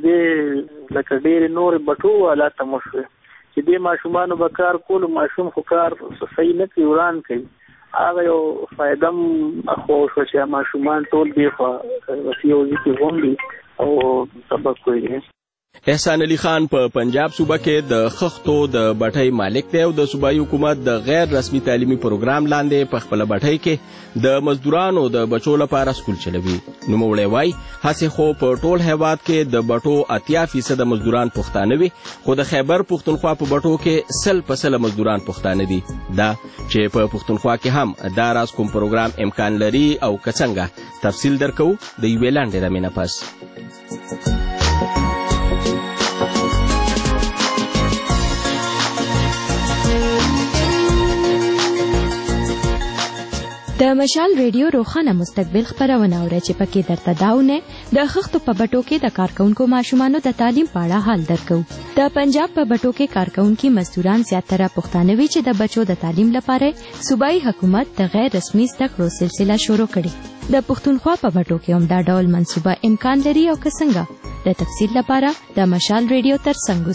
فایدې لکه ډېرې نورې بټو والا ته مو شوې چې دې ماشومانو به کار کولو، ماشوم خو کار صحیح نه کوي وران کوي، هغه یو فایده هم خو شوه چې ماشومان ټول دې خوا یو ځای کې غونډي او سبق کوي. احسان علي خان په پنجاب صوبه کې د خښتو د بټۍ مالک دی او د صوبایي حکومت د غیر رسمي تعلیمي پروګرام لاندې په خپله بټۍ کې د مزدورانو د بچو لپاره سکول چلوي. نوموړی وایي هسې خو په ټول هیواد کې د بټو 80% مزدوران پښتانه وي، خو د خیبر پښتونخوا په بټو کې 100% مزدوران پښتانه دي. دا چې په پښتونخوا کې هم دا راز کوم پروګرام امکان لري او که څنګه تفصیل درکوو د یوې لنډې رمې نه پس. د مشال ریډیو روخانه مستقبل خبرونه اورئ چې پکې درته داونه د خښتو په بټو کې د کارکونکو ماشومانو د تعلیم په اړه حال درکو. د پنجاب په بټو کې کارکونکي مزدوران زیاتره پښتانه وي چې د بچو د تعلیم لپاره صوبایي حکومت د غیر رسمي زده کړو سلسله شروع کړې. د پښتونخوا په بټو کې هم دا ډول منصوبه امکان لري او که څنګه، د تفصیل لپاره د مشال ریډیو تر څنګ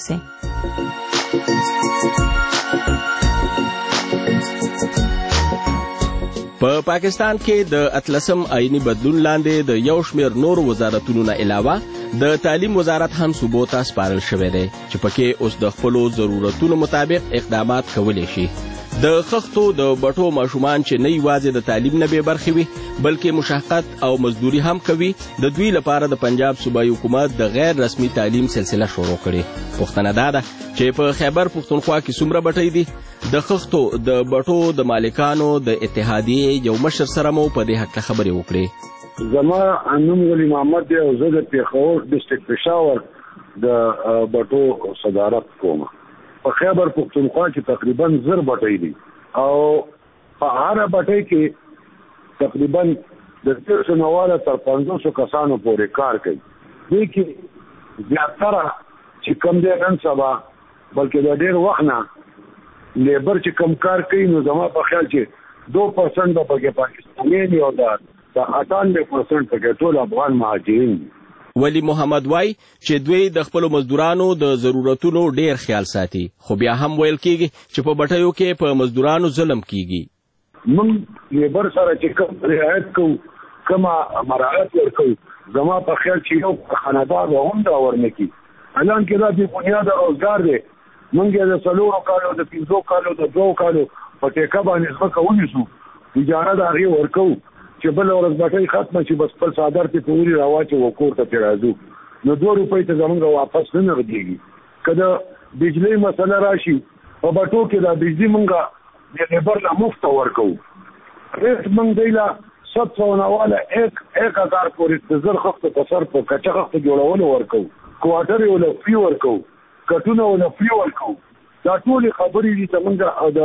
اوسئ. په پاکستان کې د 18 آئینی بدلون لاندې د یو شمېر نور وزارتونو نه علاوه د تعلیم وزارت هم صوبو ته سپارل شوی دی چې پکې اوس د خپلو ضرورتونو مطابق اقدامات کولی شي. د خښتو د بټو ماشومان چې نه یوازې د تعلیم نه بې برخې وي بلکې مشقت او مزدوري هم کوي، د دوی لپاره د پنجاب صوبایي حکومت د غیر رسمي تعلیم سلسله شروع کړې. پوښتنه دا ده چې په خیبر پښتونخوا کې څومره بټۍ دي. د خښتو د بټو د مالکانو د اتحادیې یو مشر سره مو په دې هکله خبرې وکړې. زما نوم ولی محمد دی او زه د پیښور ډسټرکټ پېښور د بټو صدارت کوم. په خیبر پښتونخوا کې تقریبا 1000 بټۍ دي او په هر بټۍ کې تقریبا د 300 نواله تر 500 کسانو پورې کار کوي. دې کې زیاتره چې کم دی نن سبا بلکې د ډېر وخت نه لیبر چې کم کار کوي نو زما په خیال چې 2% به پکې پاکستاني او د 98% پکې ټول افغان مهاجرین دي. ولی محمد وای چې دوی د خپل مزدورانو د ضرورتونو ډیر خیال ساتي، خو بیا هم ویل کیږي چې په بټیو کې په مزدورانو ظلم کیږي. موږ لیبر سره چې کوم رعایت کوو کوم مراعات ورکوو زما په خیال چې یو خاندان هم دا ورنکي. الان کې دا د بنیاد روزګار دی. موږ د 4 کالو د 5 کالو د 2 کالو په ټیکه باندې ځمکه ونیسو، اجاره د هغې ورکوو چې بل ورځ بټۍ ختمه شي بس خپل څادر پې په وري راواچوو کور ته پرې راځو نو 2 روپۍ ته زموږ واپس نه نغدېږي. که د بجلۍ مسله راشي په بټو کې دا بجلي موږ د لیبر له مفته ورکوو. ریټ موږ دی له 700 نواله 1000 پورې د 1000 خښتو په سر په کچه خښتو جوړولو ورکوو، کوارټر یې له فری ورکوو، کټونه له فری ورکوو. دا ټولې خبرې دي چې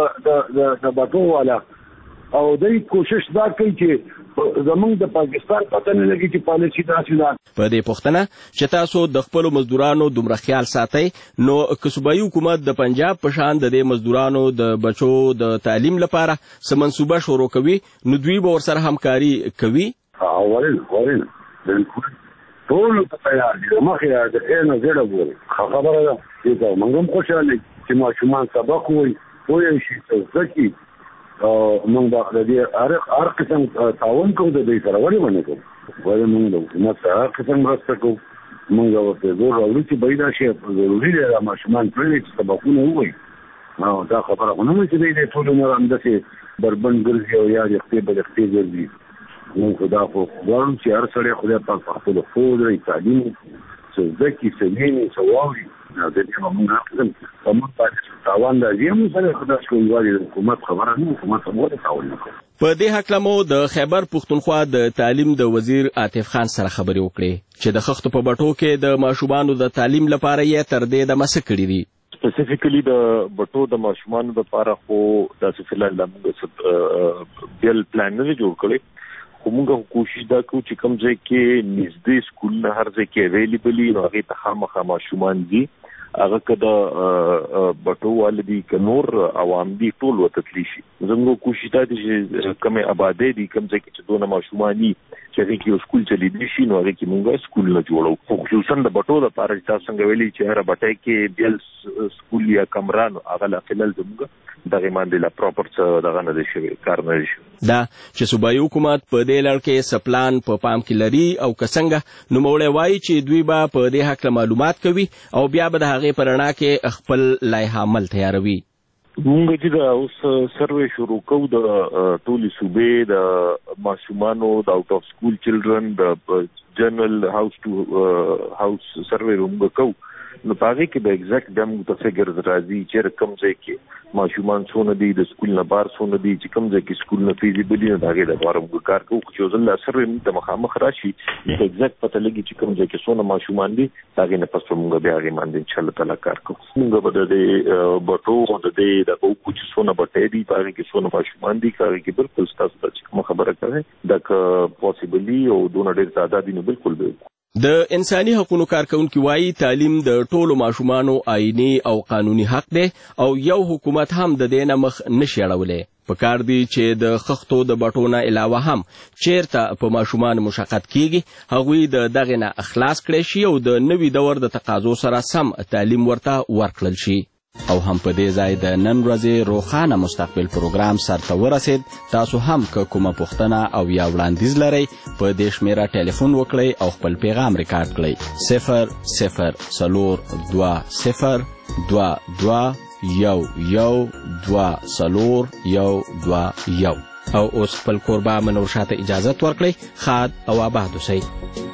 موږ د بټو والا او دوی کوشش دا کوي چې زمونږ د پاکستان پته نه لګي چې پالیسي داسې ده. په دې پوښتنه چې تاسو د خپلو مزدورانو دومره خیال ساتئ نو که صوبایي حکومت د پنجاب په شان د دې مزدورانو د بچو د تعلیم لپاره څه منصوبه شروع کوي نو دوی به ورسره همکاري کوي. ورین بالکل ټول ته تیار دي. مخکې د خیر نه زړه ګوري خبره ده چې موږ هم خوشاله چې ماشومان سبق وایي شي زکي او موږ د دې هر قسم تعاون کوو د دوی سره. ولې ونه کوو؟ ولې موږ د حکومت سره هر قسم مرسته کوو. موږ ورته زور راوړو چې باید دا شی ضروري دی دا ماشومان پرېږدي چې سبقونه ووایي. او دا خبره خو نه وایي چې دی ټول عمر همداسې بربند ګرځي او یا رښتې بدښتې ګرځي. موږ خو دا خو غواړو چې هر سړی خدای پاک په خپلو پښو ودرېږي، تعلیم وکړي، څه زده کړي، څه ویني، څه واوري. د دې به موږ هر قسم په موږ باندې تاوان راځي. موږ سره خو داسې کوم یوازې د حکومت خبره نه حکومت هم ولې تاوان نه کوي. په دې هکله مو د خیبر پښتونخوا د تعلیم د وزیر عاطف خان سره خبرې وکړې چې د خښتو په بټو کې د ماشومانو د تعلیم لپاره یې تر دې دمه څه کړي دي. سپیسیفیکلی د بټو د ماشومانو لپاره خو داسې فلحال موږ بیل پلان نه جوړ کړی، خو موږ کوشش دا کوو چې کوم ځای کې نږدې سکولونه هر ځای کې اویلیبل وي نو هغې ته خامخا ماشومان دي. هغه که د بټو والدي که نور عوام دي ټول ورته تللی شي. زموږ کوشش دا دی چې کومې آبادۍ دي کوم ځای کې چې دونه ماشومان دي چې هغې کې یو سکول چلیدلی شي نو هغې کې موږ سکولونه جوړو. خو خصوصا د بټو لپاره چې تاسو څنګه ویلي چې هره بټۍ کې بیل سکول یا کمره نو هغه لا فلحال زموږ دغې باندې لا پراپر څه دغه نه دی شوی، کار نه دی شوی. دا چې صوبایي حکومت په دې لړ کې څه پلان په پام کې لري او که څنګه نوموړی وایي چې دوی به په دې هکله معلومات کوي او بیا به د هغې په رڼا کې خپل لایحه عمل تیاروي. موږ چې دا اوس سروې شروع کوو د ټولې صوبې د ماشومانو د آوټ اف سکول چلډرن د جنرال هاوس ټو هاوس سروې موږ کوو نو په هغې کې به ایګزیکټ بیا موږ ته فګرز راځي چې کوم ځای کې ماشومان څونه دي د سکول نه بهر څونه دي چې کوم ځای کې سکول نه فیزیبل دي نو د هغې لپاره موږ کار کوو. چې یو ځل لا سروې موږ ته مخامخ راشي نو ایګزیکټ پته لګي چې کوم ځای کې څونه ماشومان دي د هغې نه پس به موږ بیا هغې باندې انشاءالله تعالی کار کوو. موږ به د دې بټو او د دې دغه وکړو چې څونه بټۍ دي په هغې کې څونه ماشومان دي که هغې کې بالکل ستاسو ته چې کومه خبره کوئ دا که پاسبلي او دونه ډېر تعداد دي نو بالکل به د انساني حقوقو کارکونکي وایي تعلیم د ټولو ماشومانو آئیني او قانوني حق دی او یو حکومت هم د دې نه مخ نشي اړولی. پکار دی چې د خښتو د بټو نه علاوه هم چیرته په ماشومان مشقت کیږي هغوی د دغې نه اخلاص کړی شي او د نوي دور د تقاضو سره سم تعلیم ورته ورکړل شي. او هم په دې ځای د نن ورځې روښانه مستقبل پروګرام سرته ورسید. تاسو هم که کومه پوښتنه او یا وړاندیز لرئ په دې شمیره ټلیفون وکړئ او خپل پیغام ریکارډ کړئ 0042022120121 او اوس خپل کوربه منور شاته اجازت ورکړئ. ښاد او آباد اوسئ.